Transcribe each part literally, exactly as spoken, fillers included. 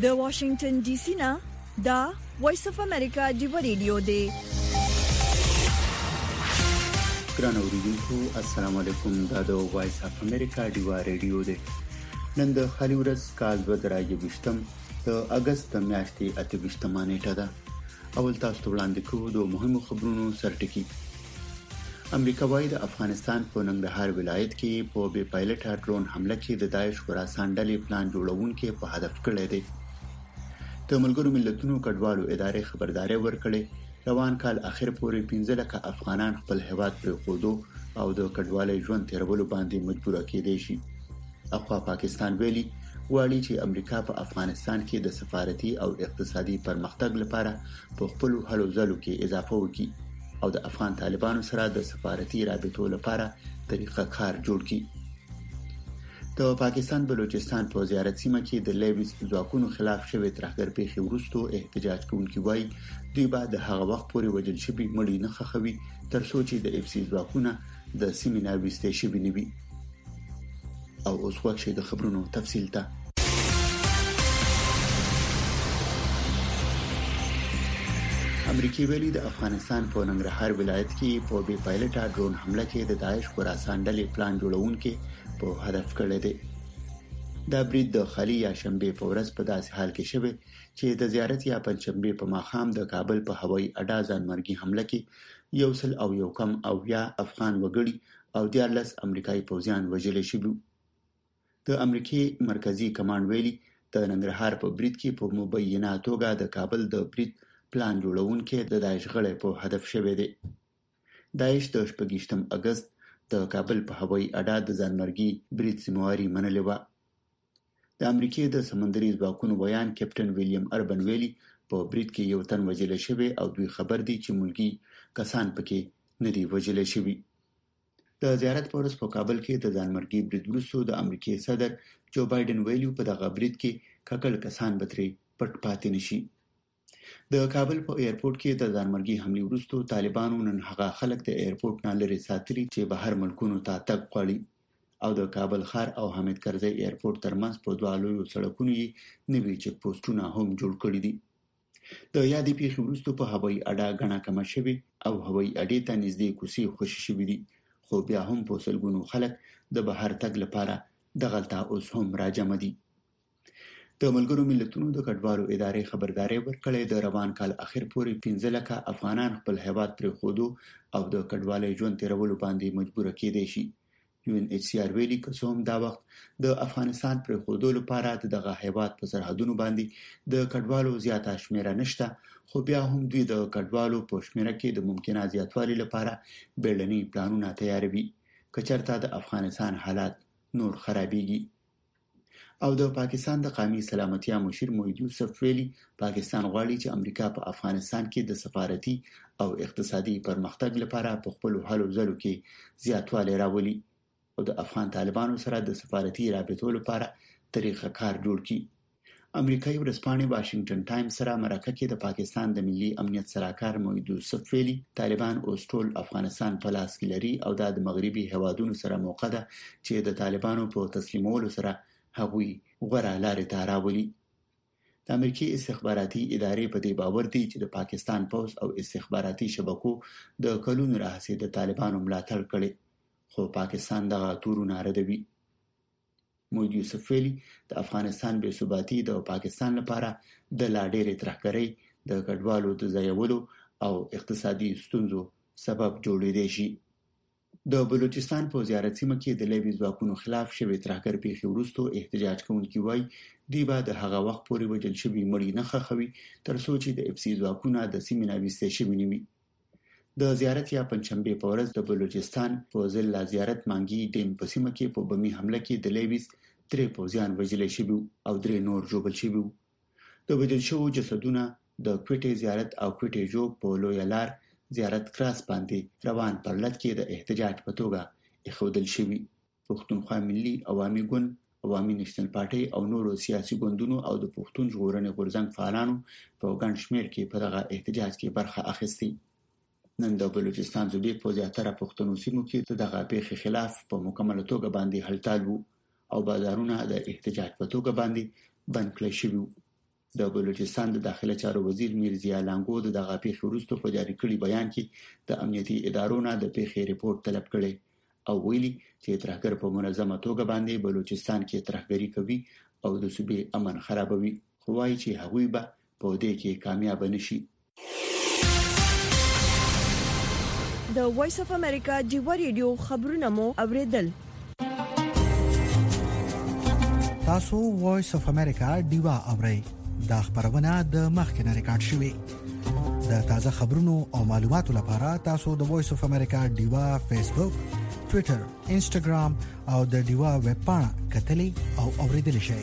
د واشنگټن ډي سي نه دا وایس اف امریکا دی ریډیو دی. ګران اوریدونکو السلام علیکم. دا د وایس اف امریکا دی ریډیو دی. نن د خالي ورځ کال دوه زره یوویشتم د اگست میاشتې اته ویشتمه نیټه ده. اول تاسو ته وړاندې کوو د مهمو خبرونو سرټکی. امریکا وايي د افغانستان په ننګرهار ولایت کې په بې پایلټه ډرون حمله کې د داعش خراسان ډلې پلان جوړونکو په هدف کړی دی. د ملګرو ملتونو کډوالو ادارې خبرداري ورکړې روان کال اخر پورې پنځه لکه افغانان خپل هیواد پرېښودو او د کډوالۍ ژوند تیرولو باندې مجبور کېدي شي. اخوا پاکستان ویلي واړي چې امریکا په افغانستان کې د سفارتي او اقتصادي پرمختګ لپاره په خپل هلو ځلو کې اضافه وکړي او د افغان طالبانو سره د سفارتي رابطو لپاره طریقه کار جوړ کړي. د پاکستان بلوچستان په زیارت سیمه کې د لیویس ځواکونو خلاف شوی ترهګر پیښې وروسته احتجاج کوونکي وایي دوی به د هغه وخت پورې وژل شوي مړي نه ښخوي تر څو چې د اف سی ځواکونه د سیمې نه ویستې شوي نه وي. او اوس وخت د خبرونو تفصیل ته. امریکای ویلي د افغانستان په ننګرهار ولایت کې په بې پایلټه ډرون حمله کې د داعش خراسان ډلې پلان جوړونکو په هدف کړی دی. دا برید د خالي یا شنبه په ورځ په داسې حال کې شوی چې د زیارت یا پنځشنبه په ماښام د کابل په هوایي اډه ځانمرګي حمله کې یو سل او یو کم او یا افغان وګړي او دیارلس امریکایي پوځیان وژل شوي. د امریکای مرکزی کمانډ ویلي د ننګرهار په برید کې په مبینه توګه د کابل د برید پلان جوړونکو د داعش غړي په هدف شوی دی. داعش د شپږم اگست د کابل په هوایي اډه د ځانمرګي برید ذمہواری منلې و. د امریکای د سمندري ځواکونو ویان کیپټن ویلیام اربن ویلي په برید کې یو تن وژل شوی او دوی خبر دي چې ملګری کسان پکې نه دي وژل شوی. د زیارت په ورځ په کابل کې د ځانمرګي برید وروسته د امریکای صدر جو بایدن ویلي په دغه برید کې ککړ کسان بتري پټ پاتې نشي. د کابل په ایرپورټ کې د ځانمرګي حمله وروسته طالبانو نن هغه خلک د ایرپورټ نه لري ساتلي چې بهر ملکونو ته تګ غواړي او د کابل ښار او حامد کرزي ایرپورټ ترمنځ په دوه لویو سړکونو یې نوي چک پوسټونه هم جوړ کړي دي. د یادې پیښې وروسته په هوایي اډه غنا کمه شوی او هوایي اډې ته نږدې کوڅې خوشي شوې دي، خو بیا هم په سلګونو خلک د بهر تګ لپاره دغلته اوس هم راجمع دي. د ملګرو ملتونو د کډوالو ادارې خبرداري ورکړې د روان کال اخر پورې پنځه لکه افغانان خپل هیواد پرېښودو او د کډوالۍ ژوند تیرولو باندې مجبور کېدي شي. یو ان ایچ سی آر ویلي که څوم دا وخت د افغانستان پرېښودو لپاره دغه هیواد په سرحدونو باندې د کډوالو زیاته شمیره نشته، خو بیا هم دوی د کډوالو په شمیره کې د ممکنه زیاتوالي لپاره بیړني پلانونه تیاروي که چېرته د افغانستان حالات نور خرابېږي. او د پاکستان د قومي سلامتیا مشیر موحد یوسف ویلي پاکستان غواړي چې امریکا په افغانستان کې د سفارتي او اقتصادي پرمختګ لپاره په خپل هلو ځلو کې زیاتوالی راولي او د افغان طالبانو سره د سفارتي رابطو لپاره طریقه کار جوړ کړي. امریکایي ورځپاڼې واشنگټن ټایمز سره مرکه کې د پاکستان د ملي امنیت سلاکار موحد یوسف ویلي طالبان اوس ټول افغانستان په لاس کې لري او دا د مغربي هیوادونو سره موقع ده چې د طالبانو په تسلیمولو سره هغوی غوره لارې ته راولي. د امریکای استخباراتي ادارې په دې باور دي چې د پاکستان پوځ او استخباراتي شبکو د کلونو راهیسې د طالبانو ملاتړ کړي، خو پاکستان دغه تورونه ردوي. موحد یوسف ویلي د افغانستان بې ثباتي د پاکستان لپاره د لا ډېرې ترهګرۍ د کډوالو د ځایولو او اقتصادي ستونزو سبب جوړېدای شي. د بلوچستان په زیارت سیمه کې د لیویس ځواکونو خلاف شوی ترهګر پیښې وروسته احتجاج کوونکي وایي دوی به د هغه وخت پورې وژل شوي مړي نه ښخوي تر څو چې د اف سی ځواکونه د سیمې نه ویستې شوي نه وي. د زیارت یا پنځشنبه په ورځ د بلوچستان په ضلع زیارت مانګي ډیم په سیمه کې په بمي حمله کې د لیویس درې پوځیان وژل شوي او درې نور ژوبل شوي. د وژل شوو جسدونه د کوټې زیارت او کوټې جوګ په لویه لار زیارت کراس باندې روان پرلط کې د احتجاج په توګه اخودل شوي. پښتونخوا ملي عوامي ګوند، عوامي نېشنل پارټي او نورو سیاسي ګوندونو او د پښتون ژغورنې غورځنګ فعالانو په ګڼ شمېر کې په دغه احتجاج کې برخه اخیستې. نن د بلوچستان صوبې په زیاتره پښتنو سیمو کې دغه پیښې خلاف په مکمله توګه باندې هلتال وو او بازارونه د احتجاج په توګه باندې بند کړل شوي وو. د بلوچستان د داخله چارو وزیر میرزیا لانګو د دغه پیښې وروسته په جاری کړي بیان کې د امنیتي ادارو نه د پیښې ریپورت طلب کړي او ویلي چې ترهګر په منظمه توګه باندې بلوچستان کې ترهګری کوي او د صوبې امن خرابوي، خو وايي چې هغوی به په دې کې کامیاب نشي. د وایس اف امریکا جیو ریډیو خبرونه مو اوریدل. تاسو وایس اف امریکا دیوا اورئ. دا خبرونه د مخکنه ریکارډ شوې. د تازه خبرونو او معلوماتو لپاره تاسو د وایس اف امریکا دیوا فیسبوک، ټوئیټر، انسټاګرام او د دیوا ویب پاڼه کتلي او اوریدل شئ.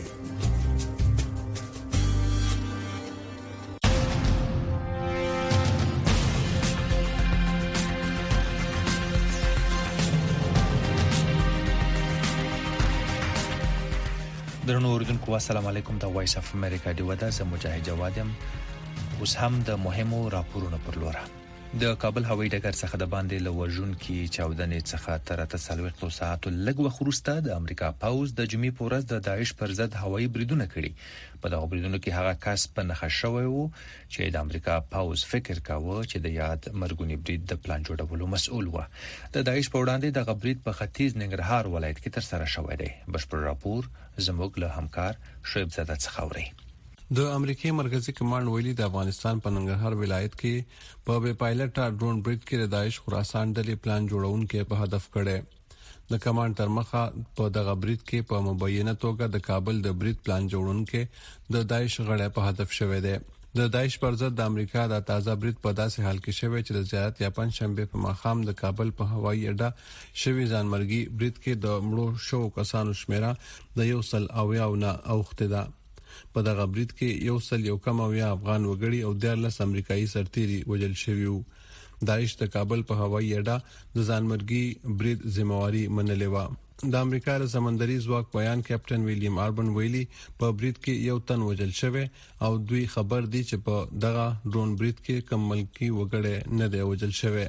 درنو اوریدونکو السلام علیکم. د وایس اف امریکا دی ودا زه مجاهد جوادم. اوس هم د مهمو راپورونو پر لور. د کابل هوایي ډګر څخه د باندې لوژون کې چاودنې څخه تر تسلويختو ساعتو لږ وخت وروسته د امریکا پاوز د جمعې په ورځ د داعش پر ضد هوایي بریدونه کړي. په دغه بریدونو کې هغه کس په نښه شوی وو چې د امریکا پاوز فکر کاوه چې د یاد مرګونی برید د پلان جوړولو مسؤل و. د داعش په وړاندې د غبرید په ختیځ ننګرهار ولایت کې تر سره شوی دی. بشپړ راپور زموږ له همکار شعیب زاده څخه اوري. د امریکای مرکزی کمانډ ویلي د افغانستان په ننګرهار ولایت کې په بې پایلټه ډرون برید کې د داعش خراسان ډلې پلان جوړونکو په هدف کړي. د کمانډ تر مخه په دغه برید کې په مبینه توګه د کابل د برید پلان جوړونکو د داعش غړي په هدف شوی دی. د داعش پر ضد د امریکا د تازه برید په داسې حال کې شوی چې د زیارت یا پنځشنبه په ماښام د کابل په هوایي اډه شوی ځانمرګي برید کې د مړو شو کسانو شمیره د یو سل اویا نه اوخته ده. په دغه برید کې یو سل یو کم اویا افغان وګړي او دیارلس امریکایي سرتیري وژل شوي وو. داعش د کابل په هوایي اډه د ځانمرګي برید ذمہواری منلې و. د امریکا د سمندري ځواک بیان کیپټن ویلیام آربن ویلي په برید کې یو تن وژل شوی او دوی خبر دي چې په دغه ډرون برید کې کم ملکی وګړي نه دی وژل شوی.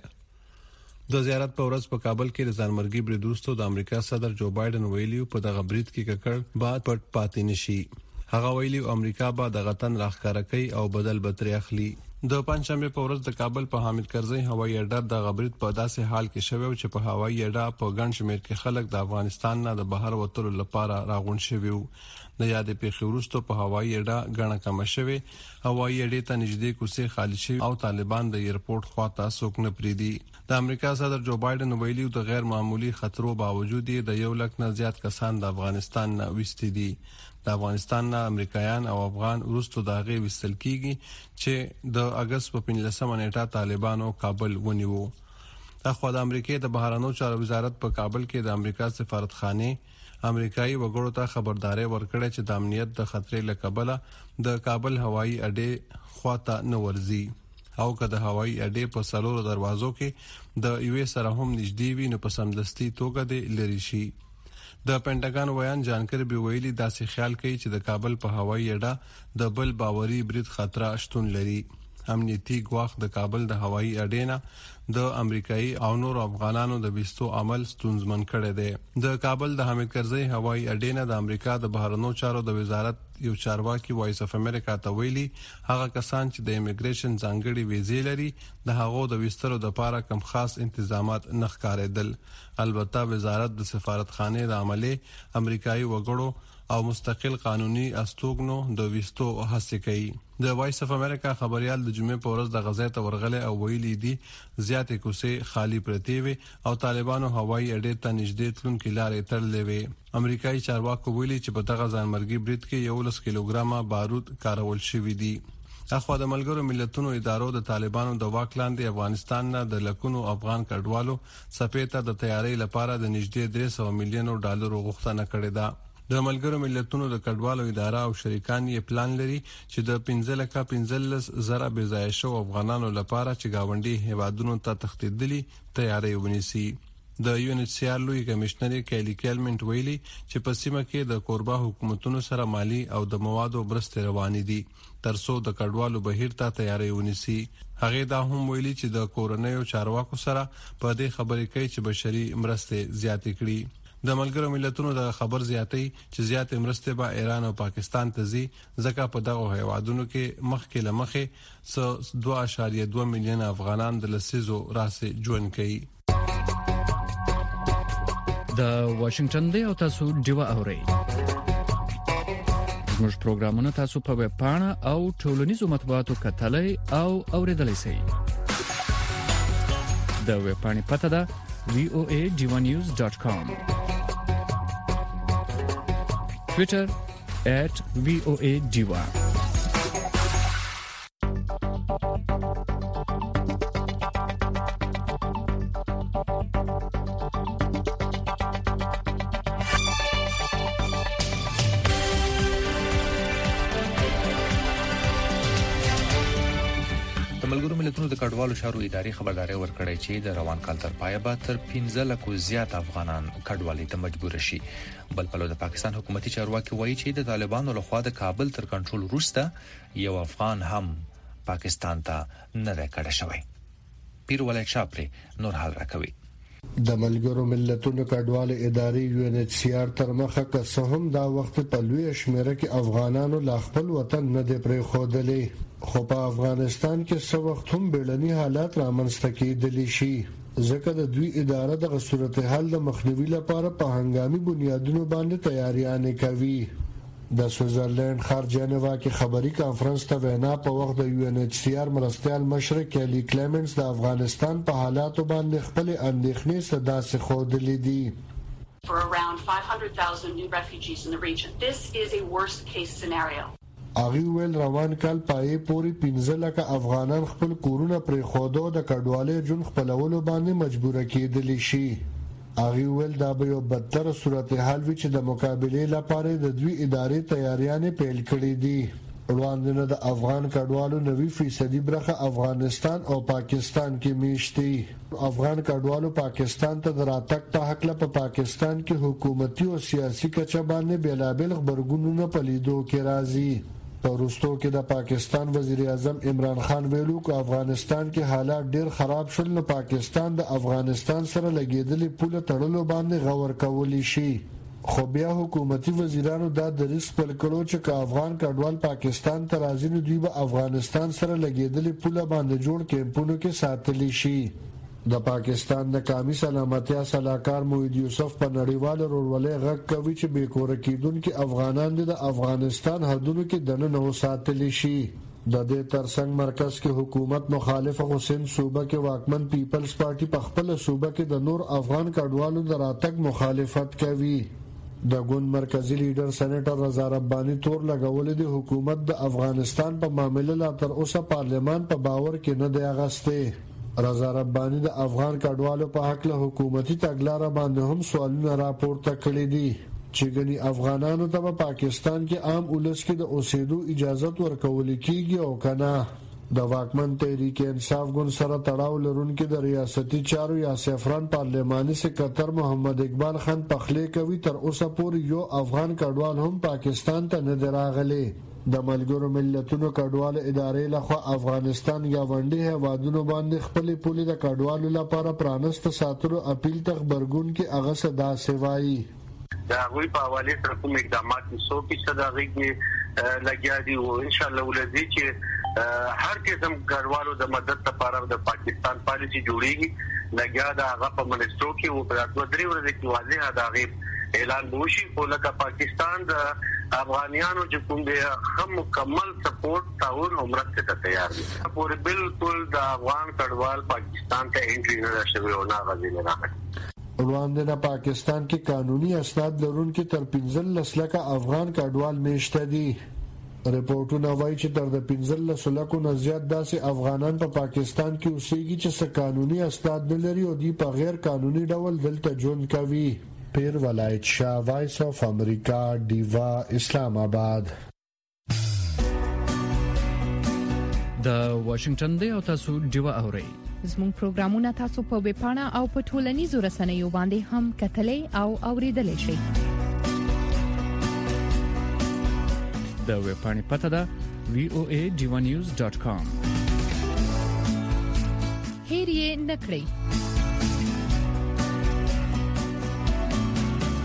د زیارت په ورځ په کابل کې د ځانمرګي برید وروسته د امریکا صدر جو بایدن ویلي په دغه برید کې ککړ بعد پټ پاتې نشي. هغه ویلي امریکا به د غتن راخکاره کوي او بدل بتري اخلي. د پنځشنبه په ورځ د کابل په حامد کرزي هوایي اډه د غبرید په داسې حال کې شوی چې په هوایي اډه په ګڼ شمېر کې خلک د افغانستان نه د بهر وتلو لپاره راغون شوي وو. د یادې پیښې وروسته په هوایي اډه ګڼه کم شوی. هوایي اډې ته نږدې کوڅې خالی شوي او طالبان د ایرپورټ خواته څوک نه پریدي. د امریکا صدر جو بایدن ویلي د غیر معمولی خطرو باوجود د یو لک نه زیات کسان د افغانستان نه وستي دي. د افغانستان نه امریکایان او افغان وروسته د هغې وستل کیږي چې د اگست په پنځلسمه نیټه طالبانو کابل ونیو. اخوا د امریکای د بهرانو چارو وزارت په کابل کې د امریکا سفارتخانه امریکایي وګړو ته خبرداري ورکړه چې د امنیت د خطرې له کبله د کابل هوایي اډې خواته نه ورځي او که د هوایي اډې په څلورو دروازو کې د یوې سره هم نږدې وي نو په سمدستي توګه د لری شي. د پینټاګان ویان جانکر به ویلي داسې خیال کوي چې د کابل په هوایي اډه د بل باوري برید خطر شتون لري. امنیتي ګواښ د کابل د هوایي اډې نه د امریکایي او نور افغانانو د وستو عمل ستونزمن کړی دی. د کابل د حامد کرزي هوایي اډې نه د امریکا د بهرنیو چارو د وزارت یو چارواکي وایس اف امریکا ته ویلي هغه کسان چې د ایمیګریشن ځانګړي ویزې لري د هغو د وسترو د لپاره کم خاص انتظامات نه ښکارېدل. البته وزارت د سفارتخانه د عملې امریکایي وګړو او مستقل قانوني استوګنو د وستو هڅه کوي. د وایس اف امریکا خبريال د جمعې په ورځ د غزا ته ورغله او ویلي دي زیاتې کوڅې خالی پرتې وي او طالبانو هوایي اډې ته نږدې تلونکي لارې تړلې وي. امریکایي چارواکو ویلي چې په دغه ځانمرګي برید کې یو لس کیلوګرامه بارود کارول شوی دي. اخوا د ملګرو ملتونو ادارو د طالبانو د واک لاندې افغانستان نه د لکونو افغان کډوالو سپېته د تیاری لپاره د نږدې درې سوه میلیونو ډالرو غوښتنه کړې ده. د ملګرو ملتونو د کډوالو اداره او شریکان یې پلان لري چې د پنځه لکه پنځلس زره بې ځایه شو افغانانو لپاره چې گاونډي هیوادونو ته تښتېدلي تیاری ونیسي. د یو ان ایچ سی آر لوی کمشنر کیلی کیلمنټ ویلي چې په سیمه کې د کوربه حکومتونو سره مالی او د موادو برسته روانې دي ترڅو د کډوالو بهیر ته تیاری ونیسي. هغه دا هم ویلي چې د کورونیو چارواکو سره په دې خبرې کوي چې بشري مرسته زیاتې کړي. د ملګرو ملتونو د خبر زیاتې چې زیات مرسته به ایران او پاکستان ته زی ځکه په دغه هیوادونو کې مخکې لمخې دوه اعشاریه دوه میلیون افغانان د لسیزو راسه ژوند کوي. د واشنگټن دی او تاسو ډیوا اورئ. زموږ پروګرامونه تاسو په ویب پاڼه او ټولنیزو مطبوعاتو کتلای او اوریدلای شئ. د ویب پاڼې پته ده وی او ای ډیوا نیوز ډاٹ کام. Twitter at V O A Diva. ملګرو ملتونو د کډوالو شارو ادارې خبرداري ورکړې چې د روان کال تر پایه به تر پنځه لکه زیات افغانان کډوالۍ ته مجبور شي. بل په لور د پاکستان حکومتي چارواکي وایي چې د طالبانو لخوا د کابل تر کنټرول وروسته یو افغان هم پاکستان ته نه راکړل شوی. پیر ولای شاپري نور حال راکوي. د ملګرو ملتونو کډوالو ادارې یو ان ایچ سی آر تر مخه که څه هم دا وخت په لوی شمیره کې افغانانو لا خپل وطن نه دی پرې خودلې، خو په افغانستان کې څه وخت هم بیړني حالات رامنځته کېدلی شي ځکه د دوی اداره د صورتحال د مخنیوي لپاره په هنګامي بنیادونو باندې تیاریانې کوي. د سویټزرلند ښار جنیوا کې خبري کانفرنس ته وینا په وخت د یو ان ایچ سی آر مرستیال مشر کیلی کلیمنټس د افغانستان په حالاتو باندې خپل اندېښنې صدا سي خودلې دي. For around five hundred thousand new refugees in the region. This is a worst case scenario. اغي ویل روان کال پای پوری پنځه لکه افغانان خپل کورونه پرې خودو د کډوالۍ جون خپلولو باندې مجبور کېدلی شي. اغي ویل دا به یو بدتر صورتحال وي چې د مقابله لپاره د دوی ادارې تیاریانې پیل کړې دي. وړاندې د افغان کډوالو نوي فیصدي برخه افغانستان او پاکستان کې میشتي. افغان کډوالو پاکستان ته دراتک په حق له په پاکستان کې حکومتي او سیاسي کچه باندې بیلابل خبرګونونه پلیدو کې راځي. په وروستو کې د پاکستان وزیر اعظم عمران خان ویلو چې افغانستان کې حالات ډیر خراب شول نو پاکستان د افغانستان سره لګیدلې پوله تړلو باندې غور کولی شي. خو بیا حکومتي وزیرانو دا دریس خپل کړو چې افغان کډوال پاکستان ته راځي نو دوی به افغانستان سره لګیدلې پوله باندې جوړ کیمپونو کې ساتلی شي. د پاکستان د قومي سلامتیا صلاحکار موحد یوسف په نړیوال رولولې غږ کوي چې بې کور کېدونکو افغانان د افغانستان حدودو کې دننه وساتل شي. د دې ترڅنګ مرکز کې حکومت مخالف حسین صوبه کې واکمن پیپلز پارټي په خپل صوبه کې د نور افغان کډوالو د راتګ مخالفت کوي. د ګوند مرکزی لیډر سېنیټر رضا ربانی تور لګولې د حکومت د افغانستان په معاملې لا تر اوسه پارلمان په باور کې نه دی اغسته. رضا ربانی د افغان کډوالو په حق له حکومتي تګلارې باندې هم سوالونه راپورته کړي دي چې ګني افغانانو ته په پاکستان کې عام ولس کې د اوسېدو اجازه ورکول کیږي او کنه. د واکمن تحریک انصاف ګوند سره تړاو لرونکي د ریاستي چارو یا سفران پارلماني سکرټر محمد اقبال خان پخلې کوي تر اوسه پورې یو افغان کډوال هم پاکستان ته نه دراغلي. د ملګرو ملتونو کډوال ادارې لخوا افغانستان یا ونډي هوادونو باندې خپل پولي د کډوالو لپاره پرانست ساتلو اپیل ته خبرګون کې هغه صدا سوای. دا غوي په حواله سره کوم اقدامات سو فیصد هغه کې لګیا دي او ان شاء الله ولدي چې هر قسم کډوالو د مدد لپاره د پاکستان پالیسي جوړیږي لګیا دا هغه په منسترو کې او په دوه درې ورځې کې واضح دا غي اعلان وشي او لکه پاکستان د افغانانو چې کوم دی هم مکمل سپورټ تعاون او مرسته ته تیار دي. پورې بالکل د افغان کډوال پاکستان ته انټری نه شوی او نه غوښتل نه راغلی. وړاندې د پاکستان کې قانوني اسناد لرونکي تر پنځلس لکه افغان کډوال میشته دي. رپورټونه وایي چې تر د پنځلس لکو نه زیات داسې افغانان په پاکستان کې اوسېږي چې څه قانوني اسناد نه لري او دوی په غیر قانوني ډول دلته ژوند کوي. پیر ولایت شاه وایس اف امریکا دیوا اسلام آباد. د واشنگټن دی او تاسو دیوا اورئ. زموږ پروګرامونه تاسو په ویب پاڼه او په ټولنیزو رسنیو باندې هم کتلای او اوریدلای شئ. د ویب پاڼې پته ده وی او ای ډیوا نیوز ډاٹ کام. هیر یې نکړئ.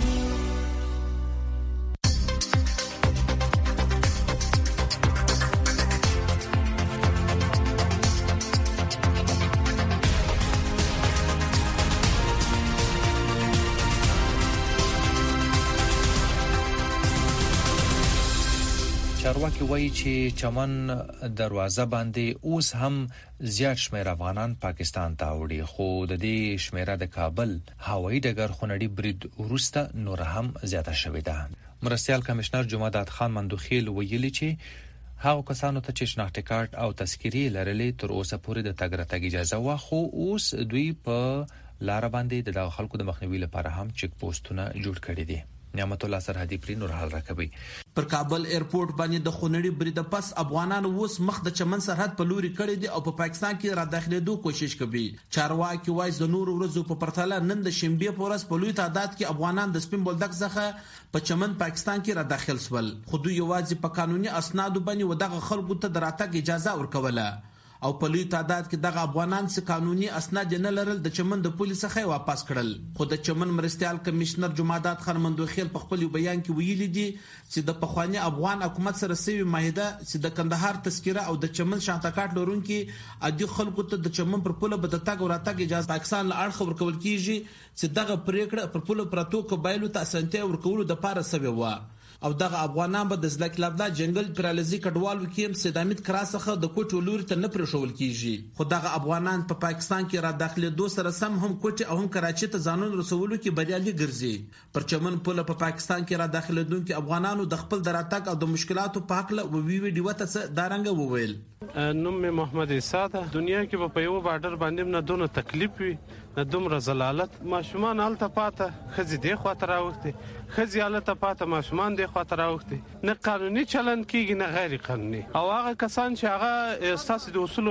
چارواکي وایي چې چمن دروازه باندې اوس هم زیات شمېر افغانان پاکستان ته وړي، خو د دې شمیره د کابل هوایي ډګر خونړي برید وروسته نور هم زیاته شوې ده. مرستیال کمشنر جمعداد خان مندوخیل ویلي چې هغه کسانو ته چې شناخت کارت او تذکیرې لرلې تر اوسه پورې د تګ راتګ اجازه وا، خو اوس دوی په لار باندې د خلکو د مخنیوي لپاره هم چک پوسټونه جوړ کړي دي. نعمت الله سرحدي پری نور حال راکوي. پر کابل ایرپورټ باندې د خونړي برید پس افغانانو اوس مخ د چمن سرحد په لوري کړی دي او په پا پاکستان کې را داخلېدو کوشش کوي. چارواکي وایي د نور ورځو په پرتله نن د شنبه په ورځ په لوی تعداد کې افغانان د سپین بولدک څخه په چمن پاکستان کې را داخل شول، خو دوی یوازې په قانوني اسنادو باندې ودغه خلکو ته د راتګ اجازه ورکوله او په لوی تعداد کې دغه افغانان چې قانوني اسناد نه لرل د چمن د پولیس څخه واپس کړل. خو د چمن مرستیال کمشنر جمعداد خان مندوخیل په خپل بیان کې ویلي دي چې د پخوانی افغان حکومت سره سوي معاهده چې د کندهار تذکره او د چمن شناخت کارت لرونکي عادي خلکو ته د چمن پر پوله به د تګ او راتګ اجازه پاکستان له اړخ ورکول کیږي چې دغه پریکړه پر پوله پراتو قبایلو ته اسانتیا ورکولو د پاره سوي و او دغه افغانان به د زلک لابدا جنگل پرالزي کډوالو کې سیدامید کراسخه د کوټو لوري ته نه پرشول کیږي، خو دغه افغانان په پا پاکستان کې را داخلېدو سره سم هم کوټي او هم کراچي ته ځانون رسولو کې بریالي ګرځي. پر چمن پوله په پا پاکستان کې را داخلېدونکو افغانانو د خپل دراتک او د مشکلاتو په حق له وی وی ډیوه ته دارنګ وویل. نوم می محمد عیسی ده. دنیا کې په یو بارډر باندې نه دونه تکلیف وي نه دومره زلالت. ماشومان الته پاته خزي دی خاطر راوختي، خزي الته پاته ماشومان دی خاطر راوختي، نه قانوني چلند کیږي نه غیر قانوني. او هغه کسان چې هغه اساس د اصول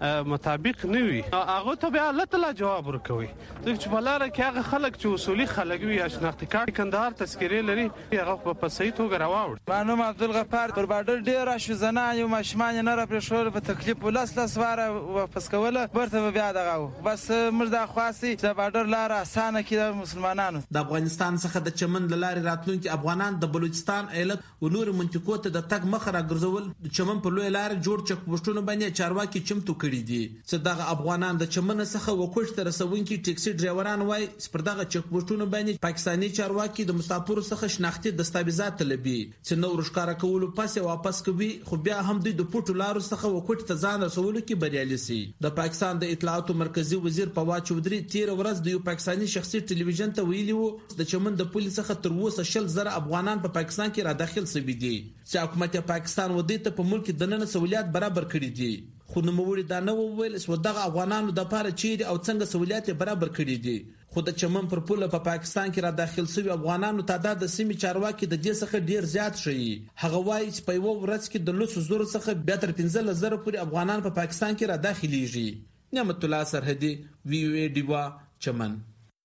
مطابق نه وي هغه ته به الله تعالی جواب ورکوي. چې په لار کې هغه خلک چې اصولي خلک وي شناخت کارت کندهار تذکیرې لري هغه په صحیح توګه راوړ. مانو عبدالغفار پر بارډر ډیر شوزنه یو ماشومان نه را پرشول په تکلیف ولاس لاس واره واپس کوله ورته بیا دغه بس مردا خاصي چې بارډر لار اسانه کړه مسلمانانو. د افغانستان څخه د چمن لارې راتلونکي افغانان د بلوچستان ایالت او نور منطقو ته د تګ مخ را ګرځول د چمن په لوی لار جوړ چک پوسټونو باندې چارواکي چمتو کړي دي چې دغه افغانان د چمن څخه وکوټ تر رسونکي ټیکسي ډرایوران وای پر دغه چک پوسټونو باندې پاکستاني چارواکي د مسافرو څخه شناختی دستاویزات طلبي چې نو ورشکاره کولو پس واپس کوي، خو بیا هم دوی د پټو لارو څخه وکوټ ته ځان رسولو کې بریالي سي. د پاکستان د اطلاعاتو مرکزی وزیر فواد چودري تیر ورځ د یو پاکستاني شخصي ټلویزیون ته ویلي وو د چمن د پولیس څخه تر اوسه شل زره افغانان په پا پاکستان کې را داخل شوي دي چې حکومت پاکستان ودی ته په ملک د نن سہولیات برابر کړي دي. خو نو موږ دا نه وویل چې دغه افغانانو د لپاره چیرې او څنګه سہولیات برابر کړي دي. خو د چمن پر پوله په پا پاکستان کې را داخل شوي افغانانو تعداد د سیمې چارواکي د دې څخه ډیر زیات شي. هغه وایي چې په یو ورځ کې د لس زره څخه بیا تر پنځه زره پورې افغانان په پا پاکستان کې را داخليږي. نعمت الله سرحدي وی وی ډیوا چمن.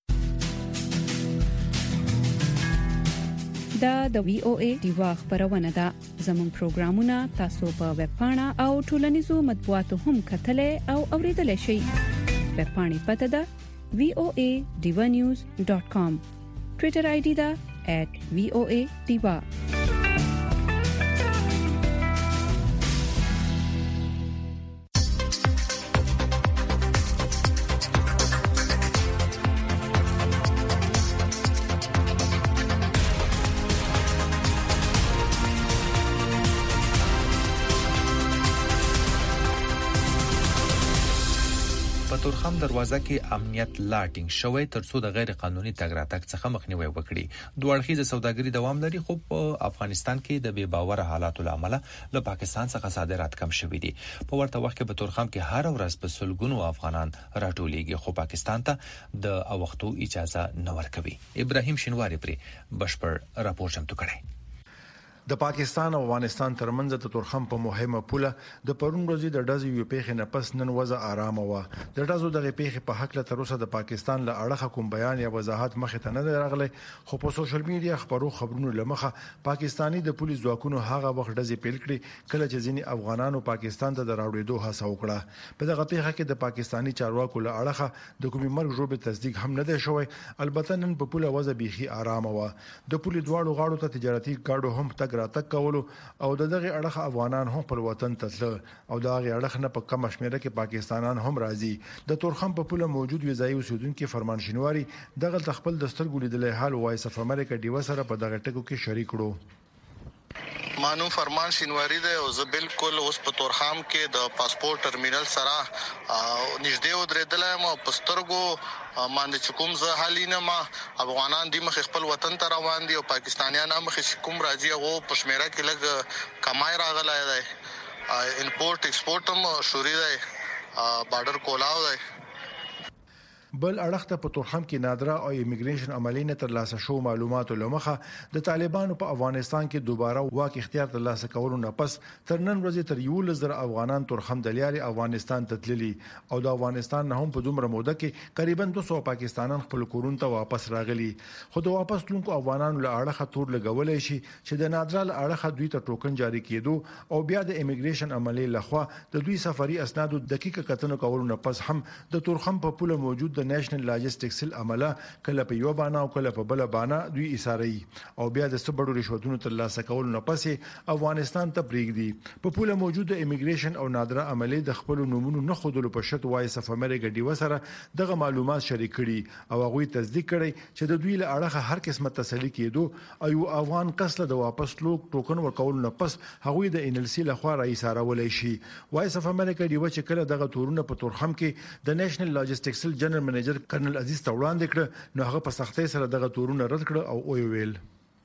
دا د وی او ای ډیوا خبرونه ده. زموږ پروګرامونه تاسو په ویب پاڼه او ټولنیزو مطبوعاتو هم کتلې او اوریدلای شئ. ویب پاڼې پته ده وی او ای ډیوا نیوز ډاٹ کام. ټوئیټر آی ډی ده ایٹ وی او ای ډیوا. تورخم دروازه کې امنیت لا ټینګ شوی ترڅو د غیر قانوني تګ راتګ څخه مخنیوي وکړي. دوه اړخیزه سوداګري دوام لري، خو په افغانستان کې د بې باور حالاتو لامل له پاکستان څخه صادرات کم شوي دي. په ورته وخت کې په تورخم کې هر ورځ په سلګونو افغانان راټولېږي، خو پاکستان ته د اوختو اجازه نه ورکوي. ابراهیم شینواری پری بشپړ راپور چمتو کړی. د پاکستان او افغانستان ترمنځ د تورخم په مهمه پوله د پرون ورځې د ډزو یو پیښه نه پس نن وضع آرام و. د ډزو د پیښې په حق له تر اوسه د پاکستان له اړخه کوم بیان یا وضاحت مخې ته نه راغلی، خو په سوشل میډیا خبرو خبرونو لمخه پاکستانی د پولیس ځواکونو هغه وخت ډزې پیل کړې کله چې ځینې افغانانو پاکستان ته د راوړېدو هڅه وکړه. په دغه پیښه کې د پاکستانی چارواکو له اړخه د کومې مرګ ژوبې تصدیق هم نه دی شوی. البته نن په پوله وضع بيخي آرام و. د پولیس دواړو غاړو ته تجارتي ګاډو هم تک راتک کولو او دغه اړخ افغانان هم په وطن تتل او دغه اړخ نه په کم شمیره کې پاکستانان هم راځي. د تورخم په پوله موجود وزایي اوسیدونکو فرمان شینواری دغه تخپل دستور ګولیدلې حال وایس اف امریکا ډیو سره په دغه ټکو کې شریک کړو. مانو فرمان شینواری دی او زه بالکل اوس په تورخام کې د پاسپورت ټرمینل سره نږدې ودرېدلم او پسترګو باندې چې کوم زه حالینه ما افغانان د مخ خپل وطن ته روان دي او پاکستانیان هم کوم راځي او په شمیره کې لګ کمای راغلی دی انپورټ ایکسپورټ هم شوري دی بارډر کولاو دی. بل اړخ ته په تورخم کې نادره او ایمیګریشن عملیه تر لاسه شو معلوماتو لمخه د طالبانو په افغانستان کې دوباره واک اختیار تر لاسه کولو نه پس تر نن ورځې تر یو لزر افغانان تورخم د لیاري افغانستان ته تللي او د افغانستان نه هم په دومره موده کې تقریبا دوه سوه پاکستانیان خپل کورون ته واپس راغلي. خو د واپس تلونکو افغانانو له اړخه تور لګولای شي چې د نادره له اړخه دوی ته ټوکن جاری کېدو او بیا د ایمیګریشن عملیه لخوا د دوی سفري اسنادو دقیقه کتنه کولو نه پس هم د تورخم په پوله موجود د نېشنل لاجستیک سل عمله کله په یو باندې او کله په بل باندې دوی ایثاري او بیا د سبړو رشوتونو تر لاسه کول نه پسې افغانستان ته پریږدي. په پوله موجوده ایمیګریشن او نادره عملیه د خپل نمونه نه خودلو په شرط وایس اف امریکا ډیو سره دغه معلومات شریک کړي او هغه تصدیق کړي چې د دوی له اړخه هر قسمه تسلی کېدو او افغان کسله د واپس لوک ټوکن ورکول نه پس هغه د ان ال سی لخوا رئیساره ولای شي. وایس اف امریکا ډیو چې کله دغه تورونه په تورخم کې د نېشنل لاجستیک سل جنرال منیجر کرنل عزیز ته وړاندې کړ نو هغه په سختۍ سره دغه تورونه رد کړ او او ویل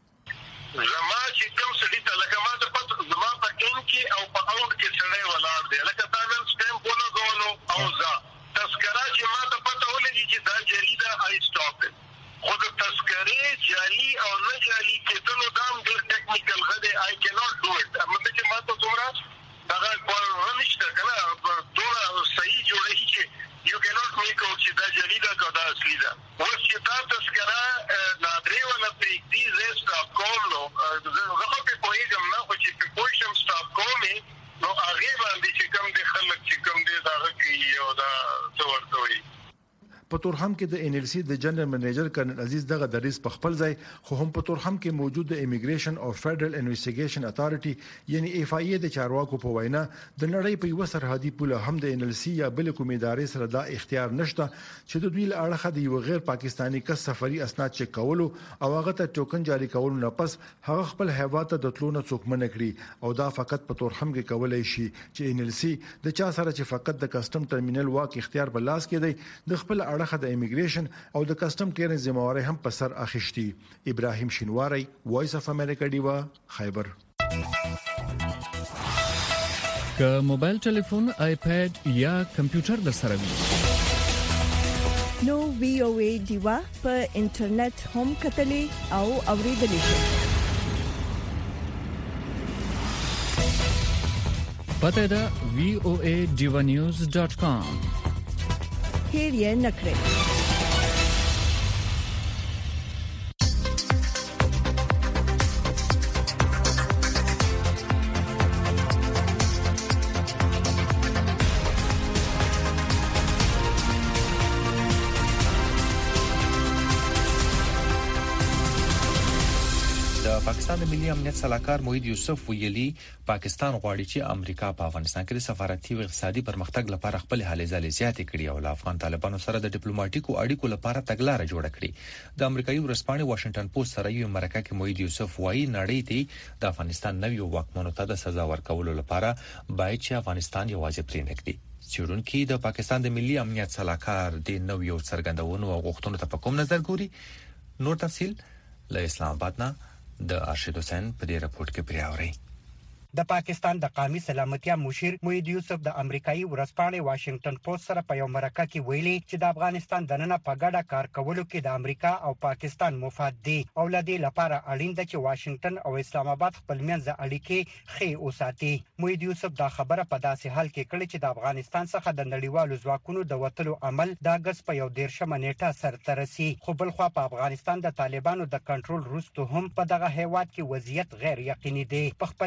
زما چې کوم سړي ته لکه ما ته پته زما په ان کې او په اوټ کې سړی ولاړ دی لکه تا نن سټمپ ولګولو او ځا تذکره چې ما ته پته ولګي چې دا جریده آی سټاپ خو د تذکرې جعلي او نه جعلي کېدلو دا هم ډېر ټیکنیکل غدي آی کینوټ ډو اټ مطلب چې ما ته څومره دغه کول نشته کنه ټول صحیح جوړی چې you cannot make out چې دا جریده کا دا اصلي ده. اوس چې دا تذکره نادرې ولا په دې زه سټاپ کوم نو زه خو په پوهیږم نه خو چې په پوهیږم سټاپ کوم نو هغه باندې چې کوم دي خلک چې کوم دي دا کوي او دا څه ورته وي. په تورخم کې د ان ال سی د جنرال منیجر کرنل عزیز دغه دریس په خپل ځای خو هم په تورخم کې موجود د ایمیګریشن او فدرل انویسټیګیشن اتارټي یعنی اف ای ای د چارواکو په وینا د نړۍ په یو سرحدي پوله هم د ان ال سی یا بل کومې ادارې سره دا اختیار نشته چې د دوی له اړخه د یو غیر پاکستانی کس سفري اسناد چک کولو او هغه ته ټوکن جاری کولو نه پس هغه خپل هیواد ته د تلونو څوک منع کړي او دا فقط په تورخم کې کولای شي چې ان ال سی د چا سره چې فقط د کسٹم ټرمینل واک اختیار په لاس کې دی د خپل اړخه د ایمیګریشن او د کسٹم کلیرنس ذمہواری هم په سر اخیشتي. ابراهیم شینواری وایس اف امریکا دیوا خیبر. که موبایل ټلیفون آیپاد یا کمپیوټر در سره وي نو وی او ای دیوا په انټرنیټ هم کتلې او اوریدلې شئ. پته ده وی او ای دیوا نیوز ډاٹ کام. هیر یې نکړئ. پاکستان د ملي امنیت صلاحکار موحد یوسف ویلي پاکستان غواړي چې امریکا په افغانستان کې د سفارتي او اقتصادي پرمختګ لپاره خپل هلې ځلې زیاتې کړي او افغان طالبانو سره د ډیپلوماټیکو اړیکو لپاره تګلارې جوړه کړي. د امریکایي ورځپاڼې واشنگټن پوسټ سره یو مرکه کې موحد یوسف وایي نړۍ ته د افغانستان نویو واکمنو ته د سزا ورکولو لپاره باید چې افغانستان یوازې پرې نه کړي. چېرونکو د پاکستان د ملي امنیت صلاحکار د نویو څرګندونو او غوښتنو ته په کوم نظر ګوري. نور تفصيل له اسلام آباد نه د ارشد حسین په دې رپورت کې پریاوري. د پاکستان د قومي سلامتیا مشیر موحد یوسف د امریکایي ورځپاڼې واشنگټن پوسټ سره په یو مرکه کې ویلي چې د افغانستان دننه په ګډه کار کولو کې د امریکا او پاکستان مفاد دي او لدې لپاره اړین ده چې واشنگټن او اسلام آباد خپل منځ اړیکې ښې وساتي. موحد یوسف دا خبره په داسې حال کې کړې چې د افغانستان څخه د نړیوالو ځواکونو د وټلو عمل د اگست په یو دیرشمه نیټه سرته رسي. خو بل خو په افغانستان د طالبانو د کنټرول وروسته هم په دغه هیواد کې وضعیت غیر یقیني دی. په خپل دغه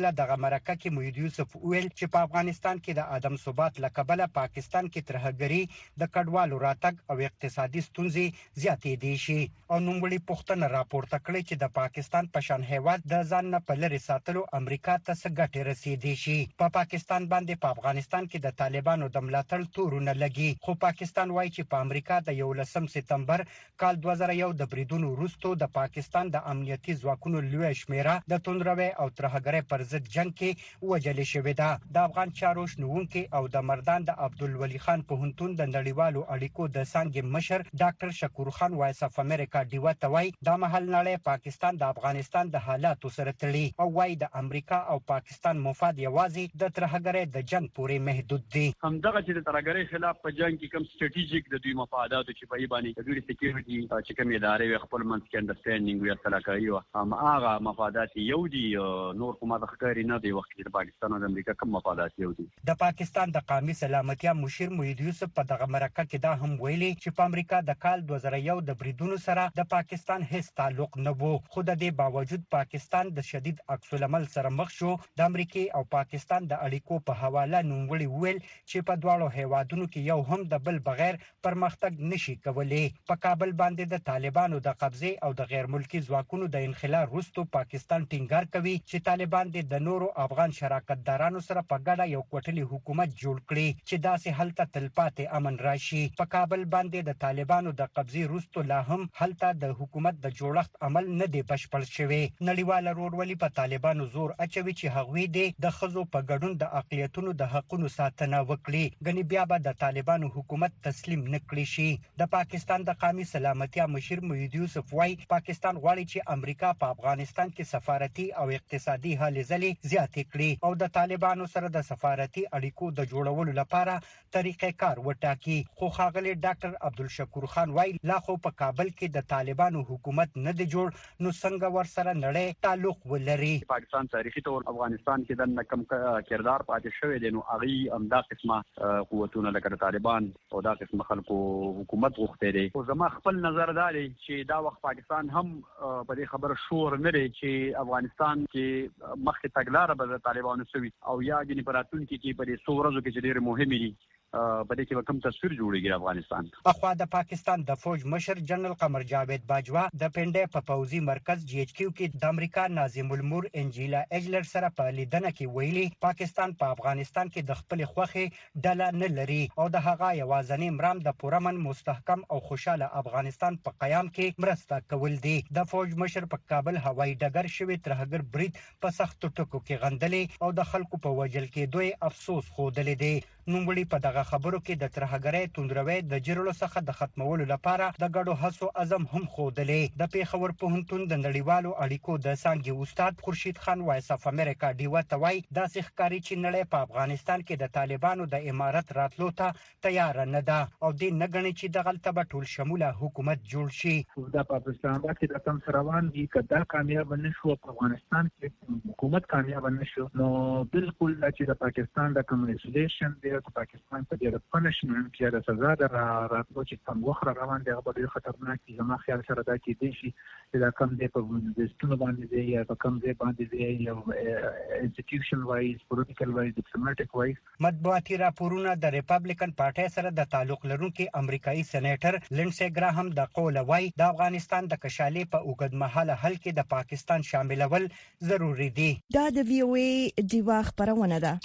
مرکه کې موحد یوسف ویل چې په افغانستان کې د عدم ثبات لکبله پاکستان کې ترهګری د کډوالو راتګ او اقتصادي ستونزې زیاتې دي شي او نوموړي پوښتنه راپورته کړې چې د پاکستان په شان هیواد د ځان نه په لري ساتلو امریکا ته څه ګټې رسیدي شي په پاکستان باندې په افغانستان کې د طالبانو د ملاتړ تورونه لګي خو پاکستان وایي چې په امریکا د یولسم سپتمبر کال دوه زره یو د بریدونو وروسته د پاکستان د امنیتي ځواکونو لوی شمیره د توندروي او ترهګرۍ پر ضد جنگ کې وجل شوې ده د افغان چارو شنونکو او د مردان د عبدالولي خان پوهنتون د نړیوالو اړیکو د څانګې مشر ډاکټر شکور خان وایس اف امریکا ډیوا ته وایي د محل نړۍ پاکستان د افغانستان د حالاتو سره تړي او وایي د امریکا او پاکستان مفاد یوازې د ترهګرۍ د جنگ پورې محدود دي همدغه چې د ترهګرۍ خلاف په جنگ کې کوم سټریټیجیک د دوی مفاداتو چې په باندې د دوی سکیورټي چې کوم ادارې خپل منځ کې انډرستانډینګ وي اصله کوي هم هغه مفادات یو دي نور کومه د ښکاری نه دی وخت د پاکستان او د امریکا کوم مفادات یو دي د پاکستان د قومي سلامتیا مشیر موحد یوسف په دغه مرکه کې دا هم ویلي چې په امریکا د کال دوه زره یو د بریدونو سره د پاکستان هیڅ تعلق نه وو خو د دې باوجود پاکستان د شدید عکس العمل سره مخ شو د امریکا او پاکستان د اړیکو په حواله نوموړي ویل چې په دواړو هیوادونو کې یو هم د بل بغیر پرمختګ نشي کولای په کابل باندې د طالبانو د قبضه او د غیر ملکی ځواکونو د انخلا وروسته پاکستان ټینګار کوي چې طالبان د نورو افغان شراکتدارانو سره په ګډه یو کوټلي حکومت جوړ کړي چې داسې هلته تلپاتې امن راشي په کابل باندې د طالبانو د قبضه وروسته لا هم هلته د حکومت د جوړښت عمل نه دی بشپړ شوی نړیوال رورولي په طالبانو زور اچوي چې هغوی د خزو په ګډون د اقلیتونو د حقوقو ساتنه وکړي غني بیا به د طالبانو حکومت تسلیم نکړي شي د پاکستان د قومي سلامتیا مشیر موحد یوسف وايي پاکستان غواړي چې امریکا په افغانستان کې سفارتي او اقتصادي هلې ځلې زیاتې کړي او د طالبانو سره د سفارتي اړیکو د جوړولو لپاره طریقې کار وټاکي خو ښاغلي ډاکټر عبدالشکور خان وايي لا خو په کابل کې د طالبانو حکومت نه دی جوړ نو څنګه ور سره نړۍ تعلق ولري پاکستان تاریخي تور افغانستان کې د کم کردار پاتې شوی دی نو هغه امدا قسمه قوتونه لکه طالبان او دا قسم خلکو حکومت غوښتي دي او زما خپل نظر دا دی چې دا وخت پاکستان هم په دې خبره شور نه لري چې افغانستان کې مخکې تګلارې به طالبانو سوي او یا د امپراتورۍ کې په دې څو ورځو کې چې ډېر مهمه دي په دې کې کوم تصویر جوړیږي افغانستان اخوا د پاکستان د فوج مشر جنرال قمر جاوید باجوا د پنډه په پوزي مرکز جی ایچ کیو کې د امریکا ناظم المور انجیلا اجلر سره په لیدنه کې ویلي پاکستان په افغانستان کې د خپل خوخي ډله نه لري او د هغه یوازنی مرام د پورمن مستحکم او خوشاله افغانستان په قیام کې مرسته کول دي د فوج مشر په کابل هوایي ډګر شوی ترهګر برید په سخت ټکو کې غندلې او د خلکو په وجل کې دوی افسوس خوده دي نوموړي په دغه خبرو کې د ترهګرۍ توندروي د جرړو څخه د ختمولو لپاره د ګډو هڅو عزم هم خوده د پیښور پوهنتون د نړیوالو اړیکو د څانګې استاد خورشید خان وایس اف امریکا ډیوا ته وایي داسې ښکاري چې نړۍ په افغانستان کې د طالبانو د امارت راتلو ته تیار نه ده او دې نه غني چې دغلته به ټول شموله حکومت جوړ شي د پاکستان باندې د تم روان دي کدا کامیاب نشو په افغانستان کې حکومت کامیاب نشو نو بالکل چې د پاکستان د کمیونیکیشن د پاکستان په ډېر پنشمنت کې د سزا د راتلو چې کوم وخت روان دی هغه ډېر خطرناک دي زما خیال سره دا کې دي چې دا کم دی په دستونو باندې دی یا په کم دی باندې دی یو انسټیټیوشن وایز پولیټیکل وایز ډیپلوماټیک وایز مطبوعاتي راپورونه د ریپبلیکن پارټي سره د تعلق لرونکي امریکایي سېنیټر لینډسي ګراهم د قول وای د افغانستان د کشالې په اوږدمهاله حل کې د پاکستان شاملول ضروری دي دا د وی او ای دیوا خبرونه ده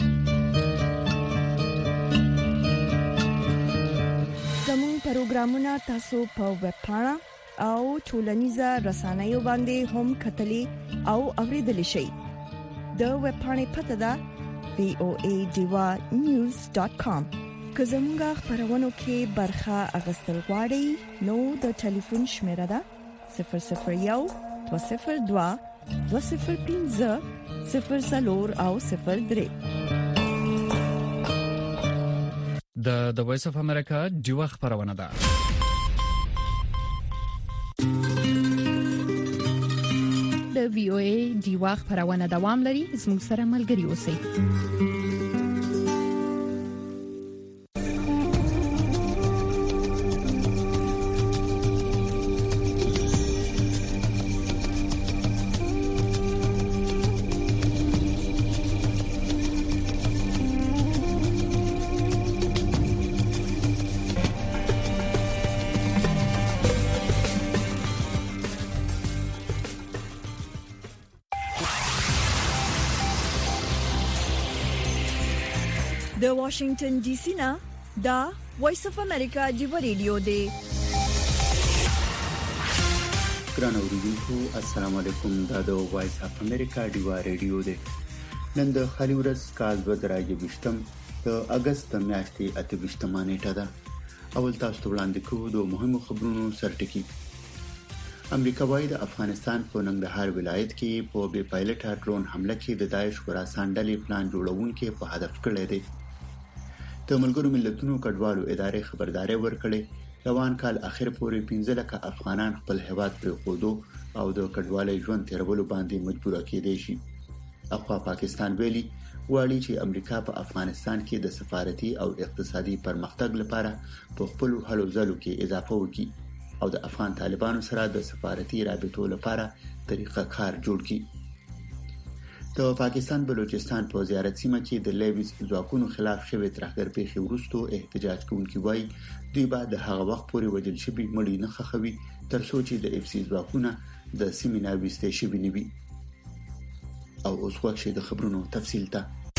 زموږ پروګرامونه تاسو په ویب پاڼه او ټولنیزه رسنیو باندې هم کتلی او اوریدلی شئ د ویب پاڼې پته ده وی او ای دیوا نیوز ډاٹ کام که زموږ خبرونو کې برخه اغوستل غواړئ نو د ټلیفون شمیره ده صفر صفر یو دوه صفر دوه دوه صفر پنځه صفر څلور او صفر درې د د وایس اف امریکا دیوا خبرونه ده د وی او ای دیوا خبرونه دوام لري زموږ سره ملګري اوسئ د واشنگټن ډي سي نه دا وایس اف امریکا جیو ریډیو دی. ګران اوریدونکو السلام علیکم. دا د وایس اف امریکا جیو ریډیو دی. نن د خالي ورځ کال دوه زره یوویشتم د اگست میاشتې اته ویشتمه نیټه ده. اول تاسو ته وړاندې کوو د مهمو خبرونو سرټکی. امریکا وايي د افغانستان په ننګرهار ولایت کې په بې پایلټه ډرون حمله کې د داعش خراسان ډلې پلان جوړونکي په هدف کړی دی. د ملګرو ملتونو کډوالو ادارې خبرداري ورکړې روان کال اخر پورې پنځه لک افغانان خپل هیواد پر خودو او د کډوالۍ ژوند تیرولو باندې مجبور کېدي شي. اخوا پاکستان ویلي واړي چې امریکا په افغانستان کې د سفارتي او اقتصادي پرمختګ لپاره په خپل هلو ځلو کې اضافه وکړي او د افغان طالبانو سره د سفارتي رابطو لپاره طریقه کار جوړ کړي. د پاکستان بلوچستان په زیارت سیمه کې د لیویز ځواکونو خلاف شوی ترهګر پیښې وروسته احتجاج کوونکي وایي دوی به د هغه وخت پورې وجل شوي مړي نه خخوي تر څو چې د اف سی ځواکونه د سیمې نه ویستې شوي نه وي. او اوس وخت د خبرونو تفصیل ته.